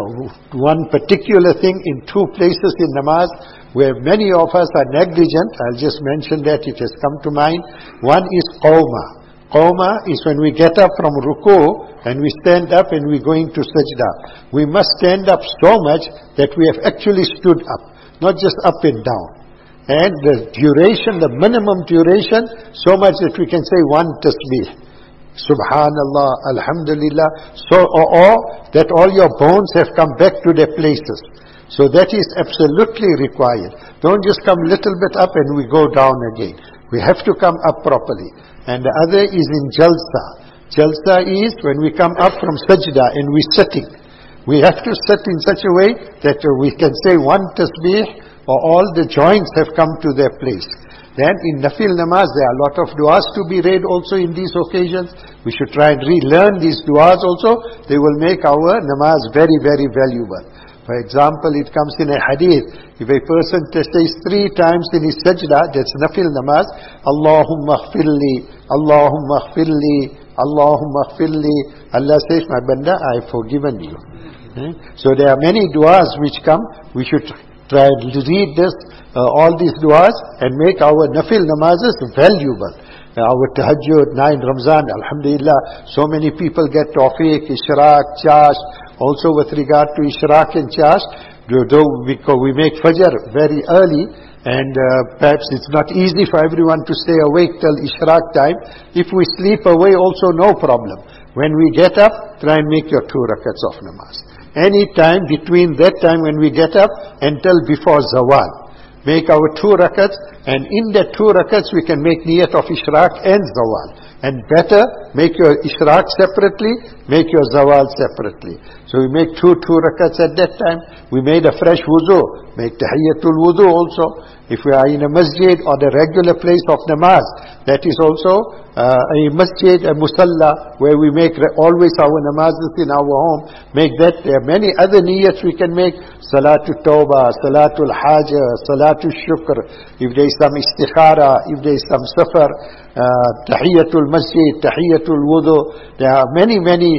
one particular thing in two places in namaz where many of us are negligent. I'll just mention that, it has come to mind. One is qawma. Qawma is when we get up from ruku and we stand up and we're going to sajda. We must stand up so much that we have actually stood up, not just up and down. And the duration, the minimum duration, so much that we can say one tasbih. Subhanallah, Alhamdulillah. So, or that all your bones have come back to their places. So that is absolutely required. Don't just come little bit up and we go down again. We have to come up properly. And the other is in jalsa. Jalsa is when we come up from sajda and we're sitting. We have to sit in such a way that we can say one tasbih or all the joints have come to their place. Then in nafil namaz there are a lot of du'as to be read also in these occasions. We should try and relearn these du'as also. They will make our namaz very, very valuable. For example, it comes in a hadith, if a person says 3 times in his sajda, that's nafil namaz, Allahumma khfirli, Allahumma khfirli, Allahumma khfirli. Allah says, my banda, I have forgiven you. So there are many du'as which come. We should try and read this, all these du'as and make our nafil namazes valuable. Our tahajjud, 9 Ramzan, alhamdulillah, so many people get tawfiq, ishraq, chash. Also with regard to ishraq and chash, though we make fajr very early, and perhaps it's not easy for everyone to stay awake till ishraq time. If we sleep away also, no problem. When we get up, try and make your 2 rakats of namaz. Any time between that time when we get up until before zawal. Make our 2 rakats, and in that 2 rakats we can make niyat of ishraq and zawal. And better, make your ishraq separately, make your zawal separately. So we make 2 rakats at that time. We made a fresh wudu, make tahiyyatul wudu also. If we are in a masjid or the regular place of namaz, that is also a masjid, a musalla, where we make always our namazes in our home. Make that. There are many other niyats we can make. Salatul Tawbah, Salatul Haja, Salatul Shukr. If there is some istikhara, if there is some safar, Tahiyyatul Masjid, Tahiyyatul Wudu. There are many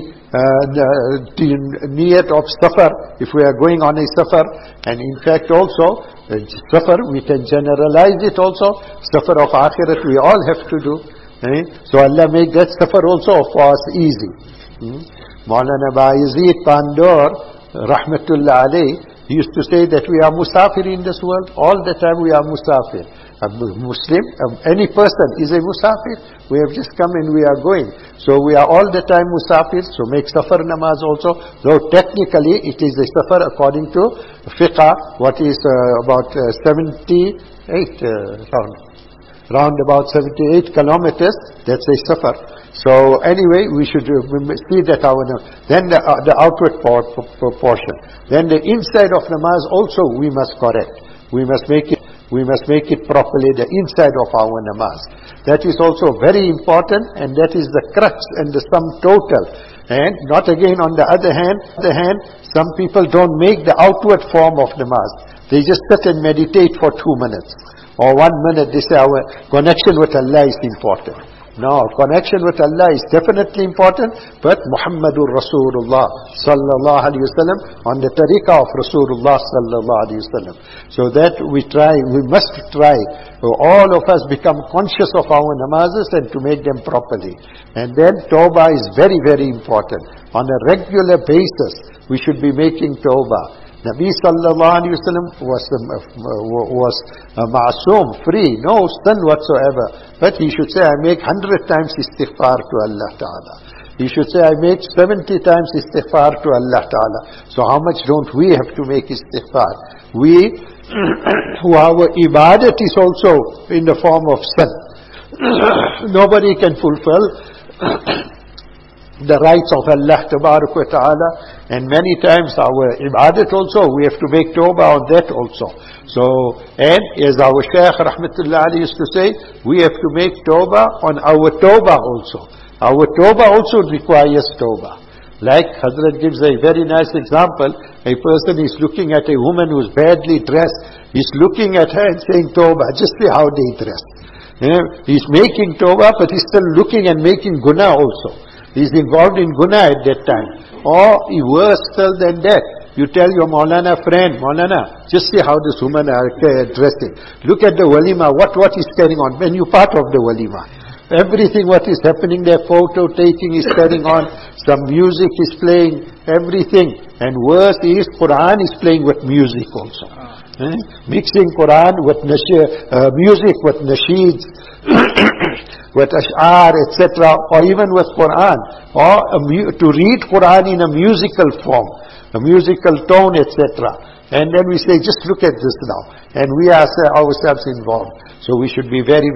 niyat of safar, if we are going on a safar. And in fact also, safar, we can generalize it also. Safar of akhirat we all have to do. So Allah make that safar also for us easy. Maulana Bayezid Pandor, Rahmatullah alayh, he used to say that we are musafir in this world. All the time we are musafir. A Muslim, any person is a musafir. We have just come and we are going. So we are all the time musafir. So make safar namaz also. Though technically it is a safar according to fiqh, what is about 78 round about 78 kilometers. That's a safar. So anyway, we should see that then the outward portion. Then the inside of namaz also we must correct. We must make it properly, the inside of our namaz. That is also very important, and that is the crux and the sum total. And not again on the other hand, some people don't make the outward form of namaz. They just sit and meditate for 2 minutes. Or 1 minute, they say our connection with Allah is important. No, connection with Allah is definitely important, but Muhammadur Rasulullah sallallahu alaihi wasallam, on the tariqah of Rasulullah sallallahu alaihi wasallam. So that we must try, all of us become conscious of our namazes and to make them properly. And then tawbah is very, very important. On a regular basis, we should be making tawbah. Nabi sallallahu alayhi wa sallam was ma'asum, free, no sin whatsoever. But he should say, I make 100 times istighfar to Allah Ta'ala. He should say, I make 70 times istighfar to Allah Ta'ala. So how much don't we have to make istighfar? Our ibadat is also in the form of sin. Nobody can fulfill the rights of Allah Ta'ala, and many times our ibadat also, we have to make tawbah on that also. So, and as our Shaykh Rahmatullah Ali used to say, we have to make tawbah on our tawbah also. Our tawbah also requires tawbah. Like Hazrat gives a very nice example, a person is looking at a woman who is badly dressed, he's looking at her and saying tawbah, just see how they dress. He's making tawbah, but he's still looking and making guna also. He's involved in guna at that time. Or worse still than that, you tell your Maulana friend, Maulana, just see how this woman are dressing. Look at the walima, what is carrying on. When you're part of the walima, everything what is happening there, photo taking is carrying on, some music is playing, everything. And worse is, Quran is playing with music also. Mixing Quran with music, with nasheeds, with ash'ar, etc., or even with Quran, or to read Quran in a musical form, a musical tone, etc. And then we say, just look at this now. And we are ourselves involved. So we should be very,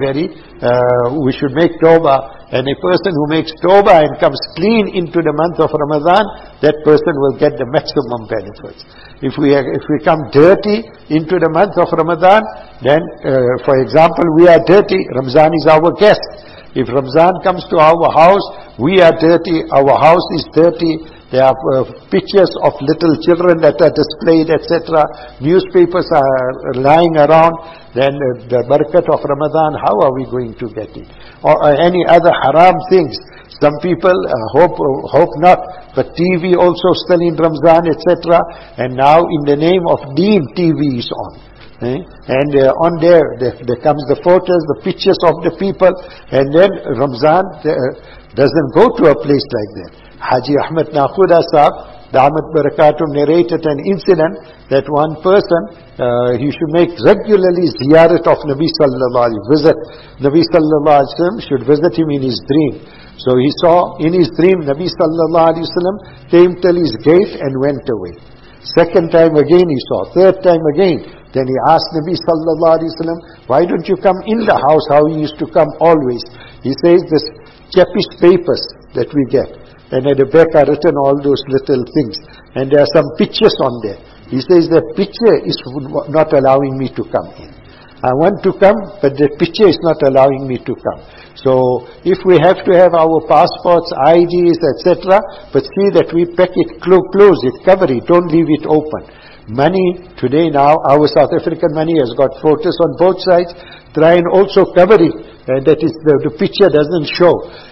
we should make tawbah. And a person who makes tawbah and comes clean into the month of Ramadan, that person will get the maximum benefits. If we come dirty into the month of Ramadan, then, for example, we are dirty, Ramzan is our guest. If Ramzan comes to our house, we are dirty, our house is dirty, there are pictures of little children that are displayed, etc. Newspapers are lying around. Then the barakat of Ramadan, how are we going to get it? Or any other haram things. Some people hope not, but TV also still in Ramzan, etc. And now in the name of Deen, TV is on. And on there comes the photos, the pictures of the people. And then Ramzan doesn't go to a place like that. Haji Ahmed Nakhuda Sahab, Damat Barakatum, narrated an incident that one person, he should make regularly ziyarat of Nabi Sallallahu Alaihi Wasallam, visit Nabi Sallallahu Alaihi Wasallam, should visit him in his dream. So he saw in his dream Nabi Sallallahu Alaihi Wasallam came till his gate and went away. Second time again he saw, third time again. Then he asked Nabi Sallallahu Alaihi Wasallam, why don't you come in the house how he used to come always? He says this Chapish papers that we get. And at the back are written all those little things. And there are some pictures on there. He says the picture is not allowing me to come in. I want to come, but the picture is not allowing me to come. So if we have to have our passports, IDs, etc., but see that we pack it, close it, cover it, don't leave it open. Money, today now, our South African money has got photos on both sides. Try and also cover it, and that is the picture doesn't show.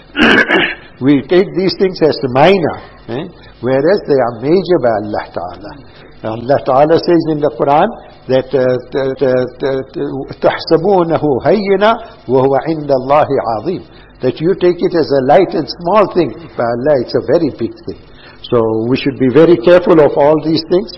We take these things as minor, whereas they are major by Allah Ta'ala. Allah Ta'ala says in the Quran that تَحْسَبُونَهُ هَيِّنًا وَهُوَ عِنْدَ اللَّهِ عَظِيمٌ. That you take it as a light and small thing. By Allah, it's a very big thing. So we should be very careful of all these things.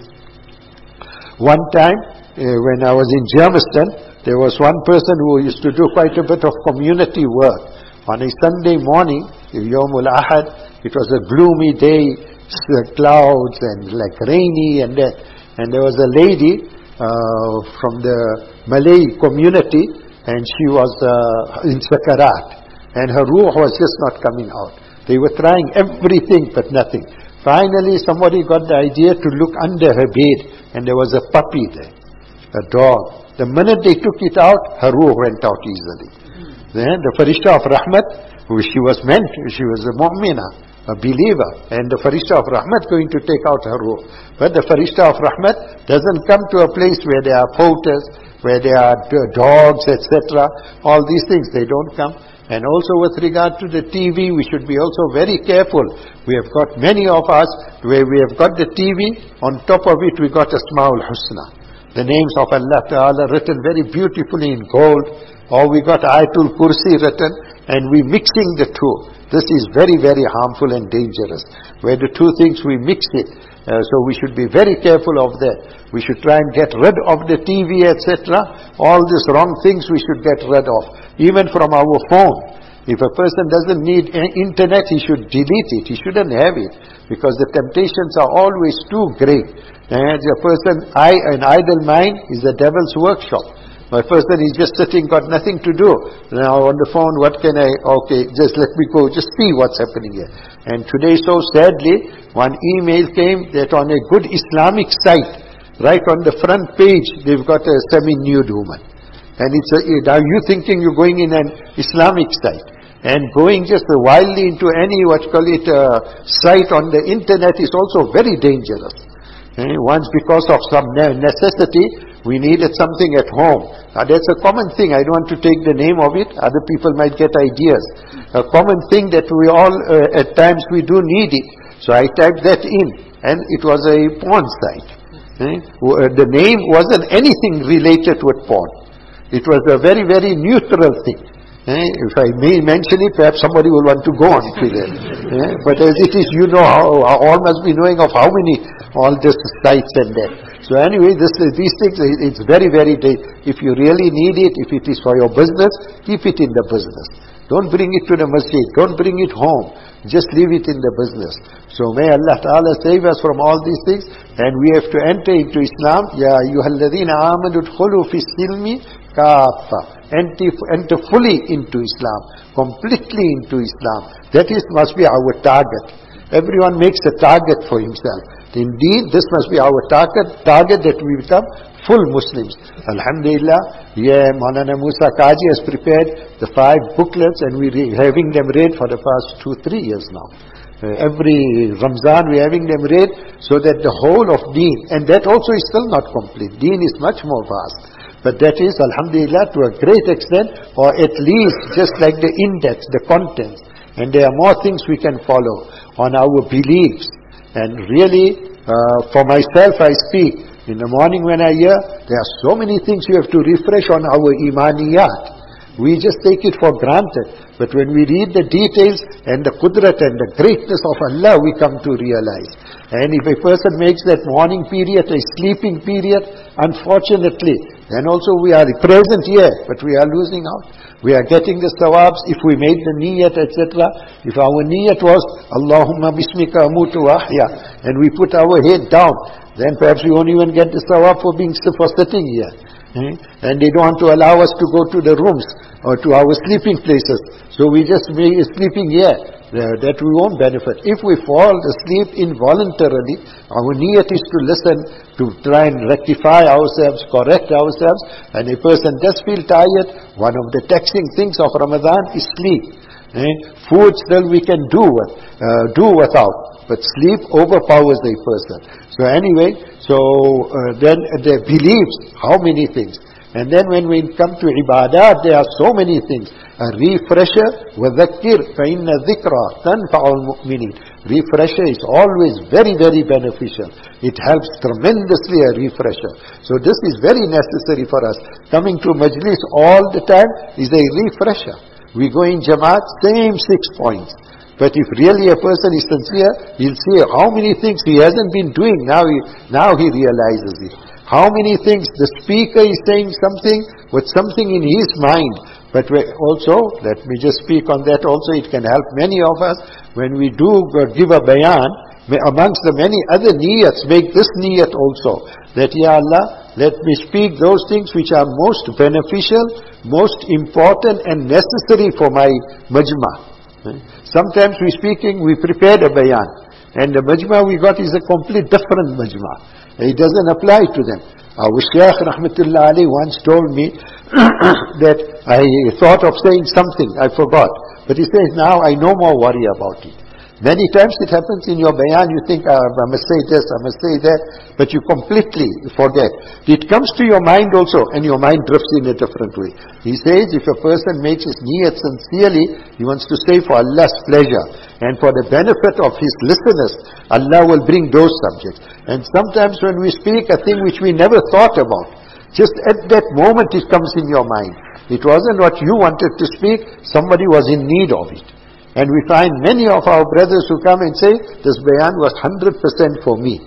One time, when I was in Germiston, there was one person who used to do quite a bit of community work. On a Sunday morning, Yawmul Ahad, it was a gloomy day, clouds and like rainy and that. And there was a lady from the Malay community, and she was in Sakarat. And her ruh was just not coming out. They were trying everything but nothing. Finally, somebody got the idea to look under her bed, and there was a puppy there, a dog. The minute they took it out, her ruh went out easily. Then the Farishta of Rahmat, she was a mu'mina, a believer, and the Farishta of Rahmat going to take out her ruh. But the Farishta of Rahmat doesn't come to a place where there are poachers, where there are dogs, etc. All these things, they don't come. And also with regard to the TV, we should be also very careful. We have got many of us, where we have got the TV, on top of it we got Asma'ul Husna. The names of Allah Ta'ala written very beautifully in gold, or we got Ayatul Kursi written, and we mixing the two. This is very, very harmful and dangerous, where the two things we mix it. So we should be very careful of that. We should try and get rid of the TV, etc. All these wrong things we should get rid of. Even from our phone. If a person doesn't need internet, he should delete it. He shouldn't have it. Because the temptations are always too great. And a person, an idle mind is the devil's workshop. A person is just sitting, got nothing to do. Now on the phone, what can okay, just let me go, just see what's happening here. And today, so sadly, one email came that on a good Islamic site, right on the front page, they've got a semi-nude woman. And are you thinking you're going in an Islamic site? And going just wildly into any, site on the internet is also very dangerous. Once because of some necessity, We needed something at home. That's a common thing. I don't want to take the name of it. Other people might get ideas. A common thing that we all, at times we do need it. So I typed that in, and it was a porn site. The name wasn't anything related with porn. It was a very, very neutral thing. If I may mention it, perhaps somebody will want to go on to that. But as it is, you know, all must be knowing of how many, all these sites and that. So anyway, these things, it's very, very, if you really need it, if it is for your business, keep it in the business. Don't bring it to the masjid. Don't bring it home. Just leave it in the business. So may Allah Ta'ala save us from all these things. And we have to enter into Islam. Ya ayyuhalladhina amanu udkhulu fi silmi kaffa. Enter fully into Islam. Completely into Islam. That must be our target. Everyone makes a target for himself. Indeed, this must be our target that we become full Muslims. Alhamdulillah, Maulana Musa Qaji has prepared the 5 booklets, and we're having them read for the past 2-3 years now. Every Ramzan we're having them read, so that the whole of Deen, and that also is still not complete. Deen is much more vast. But that is, Alhamdulillah, to a great extent, or at least just like the index, the contents. And there are more things we can follow on our beliefs. And really, for myself I speak, in the morning when I hear, there are so many things you have to refresh on our imaniyat. We just take it for granted. But when we read the details and the qudrat and the greatness of Allah, we come to realize. And if a person makes that morning period a sleeping period, unfortunately, then also we are present here, but we are losing out. We are getting the sawabs if we made the niyat, etc. If our niyat was, Allahumma bismika amutu wa ahya, and we put our head down, then perhaps we won't even get the sawab for sitting here. And they don't want to allow us to go to the rooms or to our sleeping places. So we just make sleeping here. That we won't benefit. If we fall asleep involuntarily, our niyat is to listen, to try and rectify ourselves, correct ourselves, and a person does feel tired. One of the taxing things of Ramadan is sleep. Food still we can do without, but sleep overpowers a person. So anyway, then the beliefs, how many things. And then when we come to ibadat, there are so many things. A refresher, وَذَكِّرْ فَإِنَّ ذِكْرَى تَنْفَعُ الْمُؤْمِنِينَ. Refresher is always very, very beneficial. It helps tremendously, a refresher. So this is very necessary for us. Coming to majlis all the time is a refresher. We go in Jamaat, same 6 points. But if really a person is sincere, he'll see how many things he hasn't been doing. Now he realizes it. How many things the speaker is saying something with something in his mind. But also, let me just speak on that also, it can help many of us when we do give a bayan, amongst the many other niyats, make this niyat also, that Ya Allah, let me speak those things which are most beneficial, most important and necessary for my majma. Sometimes we prepared a bayan, and the majma we got is a complete different majma. It doesn't apply to them. Our Shaykh Rahmatullah Ali once told me that I thought of saying something, I forgot. But he says, now I no more worry about it. Many times it happens in your bayan, you think, I must say this, I must say that, but you completely forget. It comes to your mind also, and your mind drifts in a different way. He says, if a person makes his niyat sincerely, he wants to say for Allah's pleasure, and for the benefit of his listeners, Allah will bring those subjects. And sometimes when we speak a thing which we never thought about, just at that moment it comes in your mind. It wasn't what you wanted to speak, somebody was in need of it. And we find many of our brothers who come and say, this bayan was 100% for me.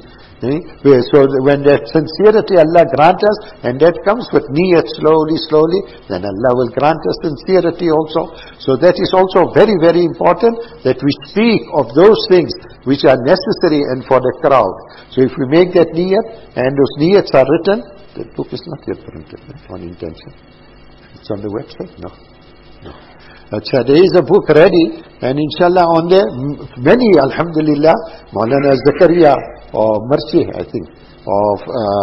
So when that sincerity Allah grant us, and that comes with niyat slowly, then Allah will grant us sincerity also. So that is also very, very important, that we speak of those things which are necessary and for the crowd. So if we make that niyat, and those niyats are written, the book is not yet printed, on intention. It's on the website? No. There is a book ready, and inshallah on there, many, alhamdulillah, Maulana Zakaria, or Mercy, I think, of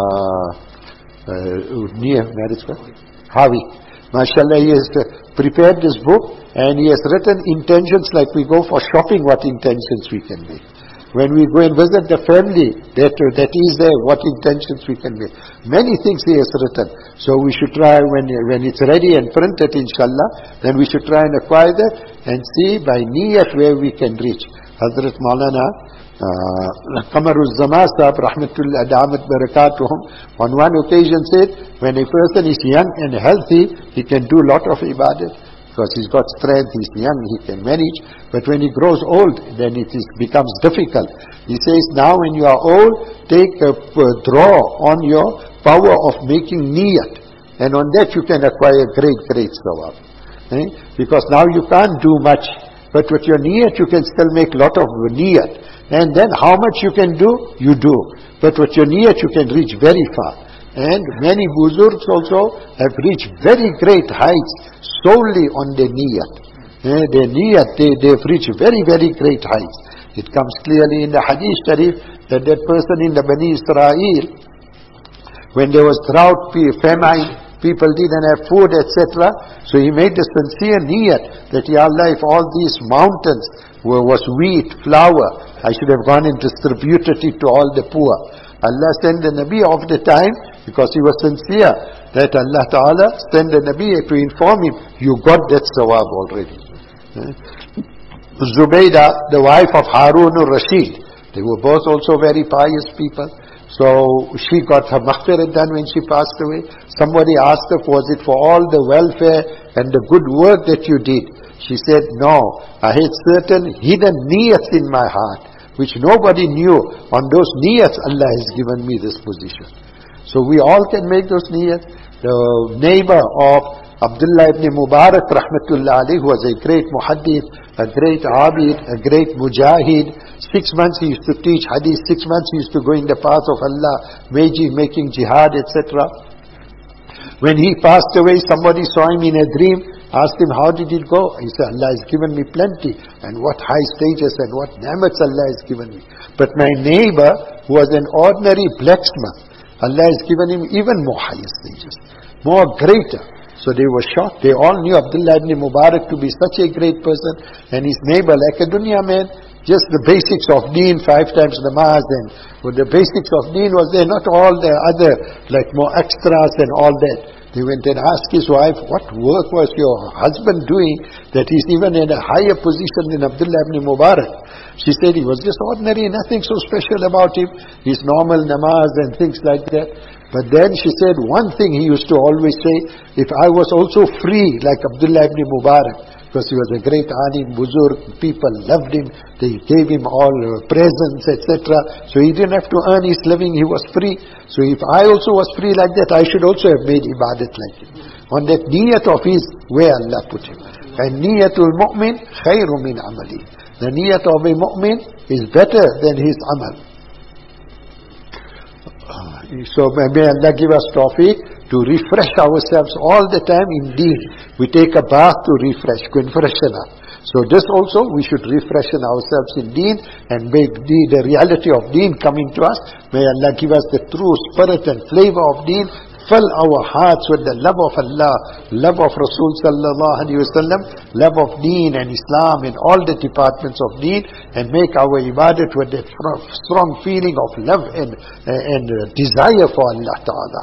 near marriage, Hawi. MashaAllah, he has prepared this book, and he has written intentions like we go for shopping, what intentions we can make. When we go and visit the family, that is there, what intentions we can make. Many things he has written. So we should try, when it's ready and printed, inshallah, then we should try and acquire that and see by niyat where we can reach. Hazrat Maulana Qamarul Zaman Sahib Rahmatullah Damat Barakatuhum on one occasion said, when a person is young and healthy, he can do a lot of ibadat because he's got strength, he's young, he can manage. But when he grows old, then it becomes difficult. He says, now when you are old, take a draw on your power of making niyat, and on that you can acquire great sawab. Because now you can't do much, but with your niyat you can still make a lot of niyat. And then how much you can do, you do. But with your niyat you can reach very far. And many buzurgs also have reached very great heights solely on their niyat. Their niyat, they've reached very great heights. It comes clearly in the hadith sharif that person in the Bani Israel, when there was drought, famine, people didn't have food, etc. So he made a sincere niyat that, Ya Allah, if all these mountains was wheat, flour, I should have gone and distributed it to all the poor. Allah sent the Nabi of the time, because he was sincere, that Allah Ta'ala sent the Nabi to inform him, you got that sawab already. Zubaydah, the wife of Harun al-Rashid, they were both also very pious people. So she got her maghfirah done when she passed away. Somebody asked her, was it for all the welfare and the good work that you did? She said, no, I had certain hidden niyats in my heart, which nobody knew. On those niyats, Allah has given me this position. So we all can make those niyats. The neighbor of Abdullah ibn Mubarak, rahmatullah alayhi, who was a great muhaddith, a great abid, a great mujahid. 6 months he used to teach hadith, 6 months he used to go in the path of Allah, making jihad, etc. When he passed away, somebody saw him in a dream, asked him, how did it go? He said, Allah has given me plenty, and what high stages and what ni'mats Allah has given me. But my neighbor, who was an ordinary blacksmith, Allah has given him even more higher stages, more greater. So they were shocked. They all knew Abdullah ibn Mubarak to be such a great person, and his neighbor, like a dunya man, just the basics of deen, 5 times namaz, and the basics of deen was there, not all the other, like more extras and all that. He went and asked his wife, what work was your husband doing that he's even in a higher position than Abdullah ibn Mubarak? She said he was just ordinary, nothing so special about him, his normal namaz and things like that. But then she said, one thing he used to always say, if I was also free like Abdullah ibn Mubarak, because he was a great alim, buzurg, people loved him, they gave him all presents, etc. So he didn't have to earn his living, he was free. So if I also was free like that, I should also have made ibadat like him. On that niyat of his, where Allah put him. And niyatul mu'min khayru min amali. The niyat of a mu'min is better than his amal. So may Allah give us tawfiq to refresh ourselves all the time in deen. We take a bath to refresh, freshen up. So this also, we should refreshen ourselves in deen and make the reality of deen coming to us. May Allah give us the true spirit and flavor of deen. Fill our hearts with the love of Allah, love of Rasul sallallahu alaihi wasallam, love of deen and Islam and all the departments of deen, and make our ibadat with that strong feeling of love and desire for Allah Ta'ala.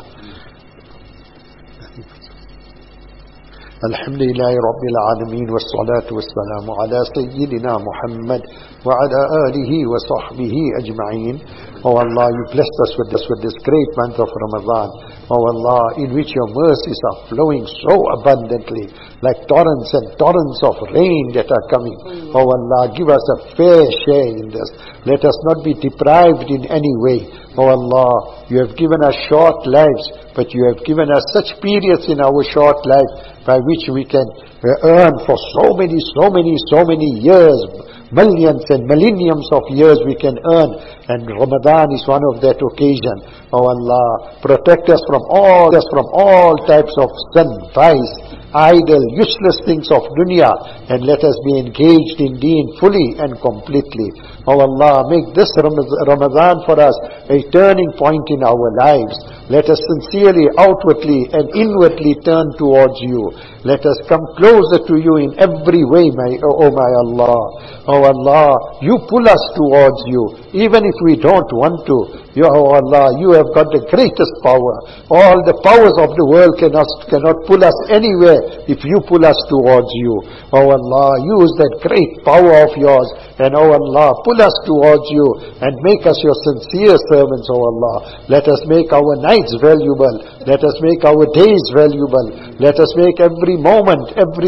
Alhamdulillah Rabbil Alameen, wassalatu wassalamu ala Sayyidina Muhammad wa ala alihi wa sahbihi ajma'een. Oh Allah, you blessed us with this great month of Ramadan. Oh Allah, in which your mercies are flowing so abundantly, like torrents and torrents of rain that are coming. Oh Allah, give us a fair share in this. Let us not be deprived in any way. Oh Allah, you have given us short lives, but you have given us such periods in our short life by which we can earn for so many years, millions and millenniums of years we can earn, and Ramadan is one of that occasion. Oh Allah, protect us from all types of sin, vice, idle, useless things of dunya, and let us be engaged in deen fully and completely. Oh Allah, make this Ramadan for us a turning point in our lives. Let us sincerely, outwardly and inwardly turn towards you. Let us come closer to you in every way, my Allah. Oh Allah, you pull us towards you, even if we don't want to. Oh Allah, you have got the greatest power. All the powers of the world cannot pull us anywhere if you pull us towards you. Oh Allah, use that great power of yours, and oh Allah, pull us towards you and make us your sincere servants, oh Allah. Let us make our nights valuable. Let us make our days valuable. Let us make every moment, every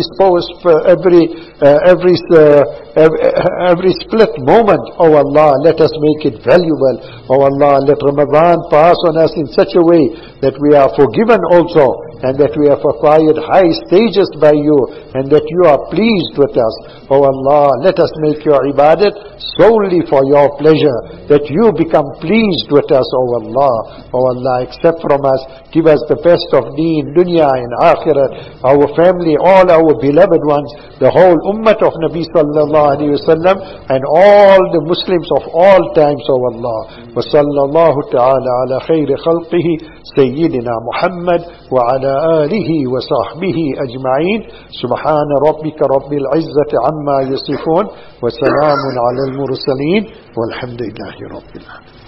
split moment, oh Allah, let us make it valuable. Oh Allah, let Ramadan pass on us in such a way that we are forgiven also, and that we have acquired high stages by you, and that you are pleased with us. Oh Allah, let us make your ibadat solely for your pleasure, that you become pleased with us, oh Allah. Oh Allah, accept from us, give us the best of deen, dunya and akhirat, our family, all our beloved ones, the whole ummah of Nabi sallallahu alayhi wa sallam, and all the Muslims of all times, oh Allah. Wa sallallahu ta'ala ala khayri khalqihi Sayyidina Muhammad wa ala alihi wa sahbihi ajma'in. Subhana rabbika rabbil izzati amma yasifun wa salamun ala al-mursaleen walhamdulillahi rabbil alamin.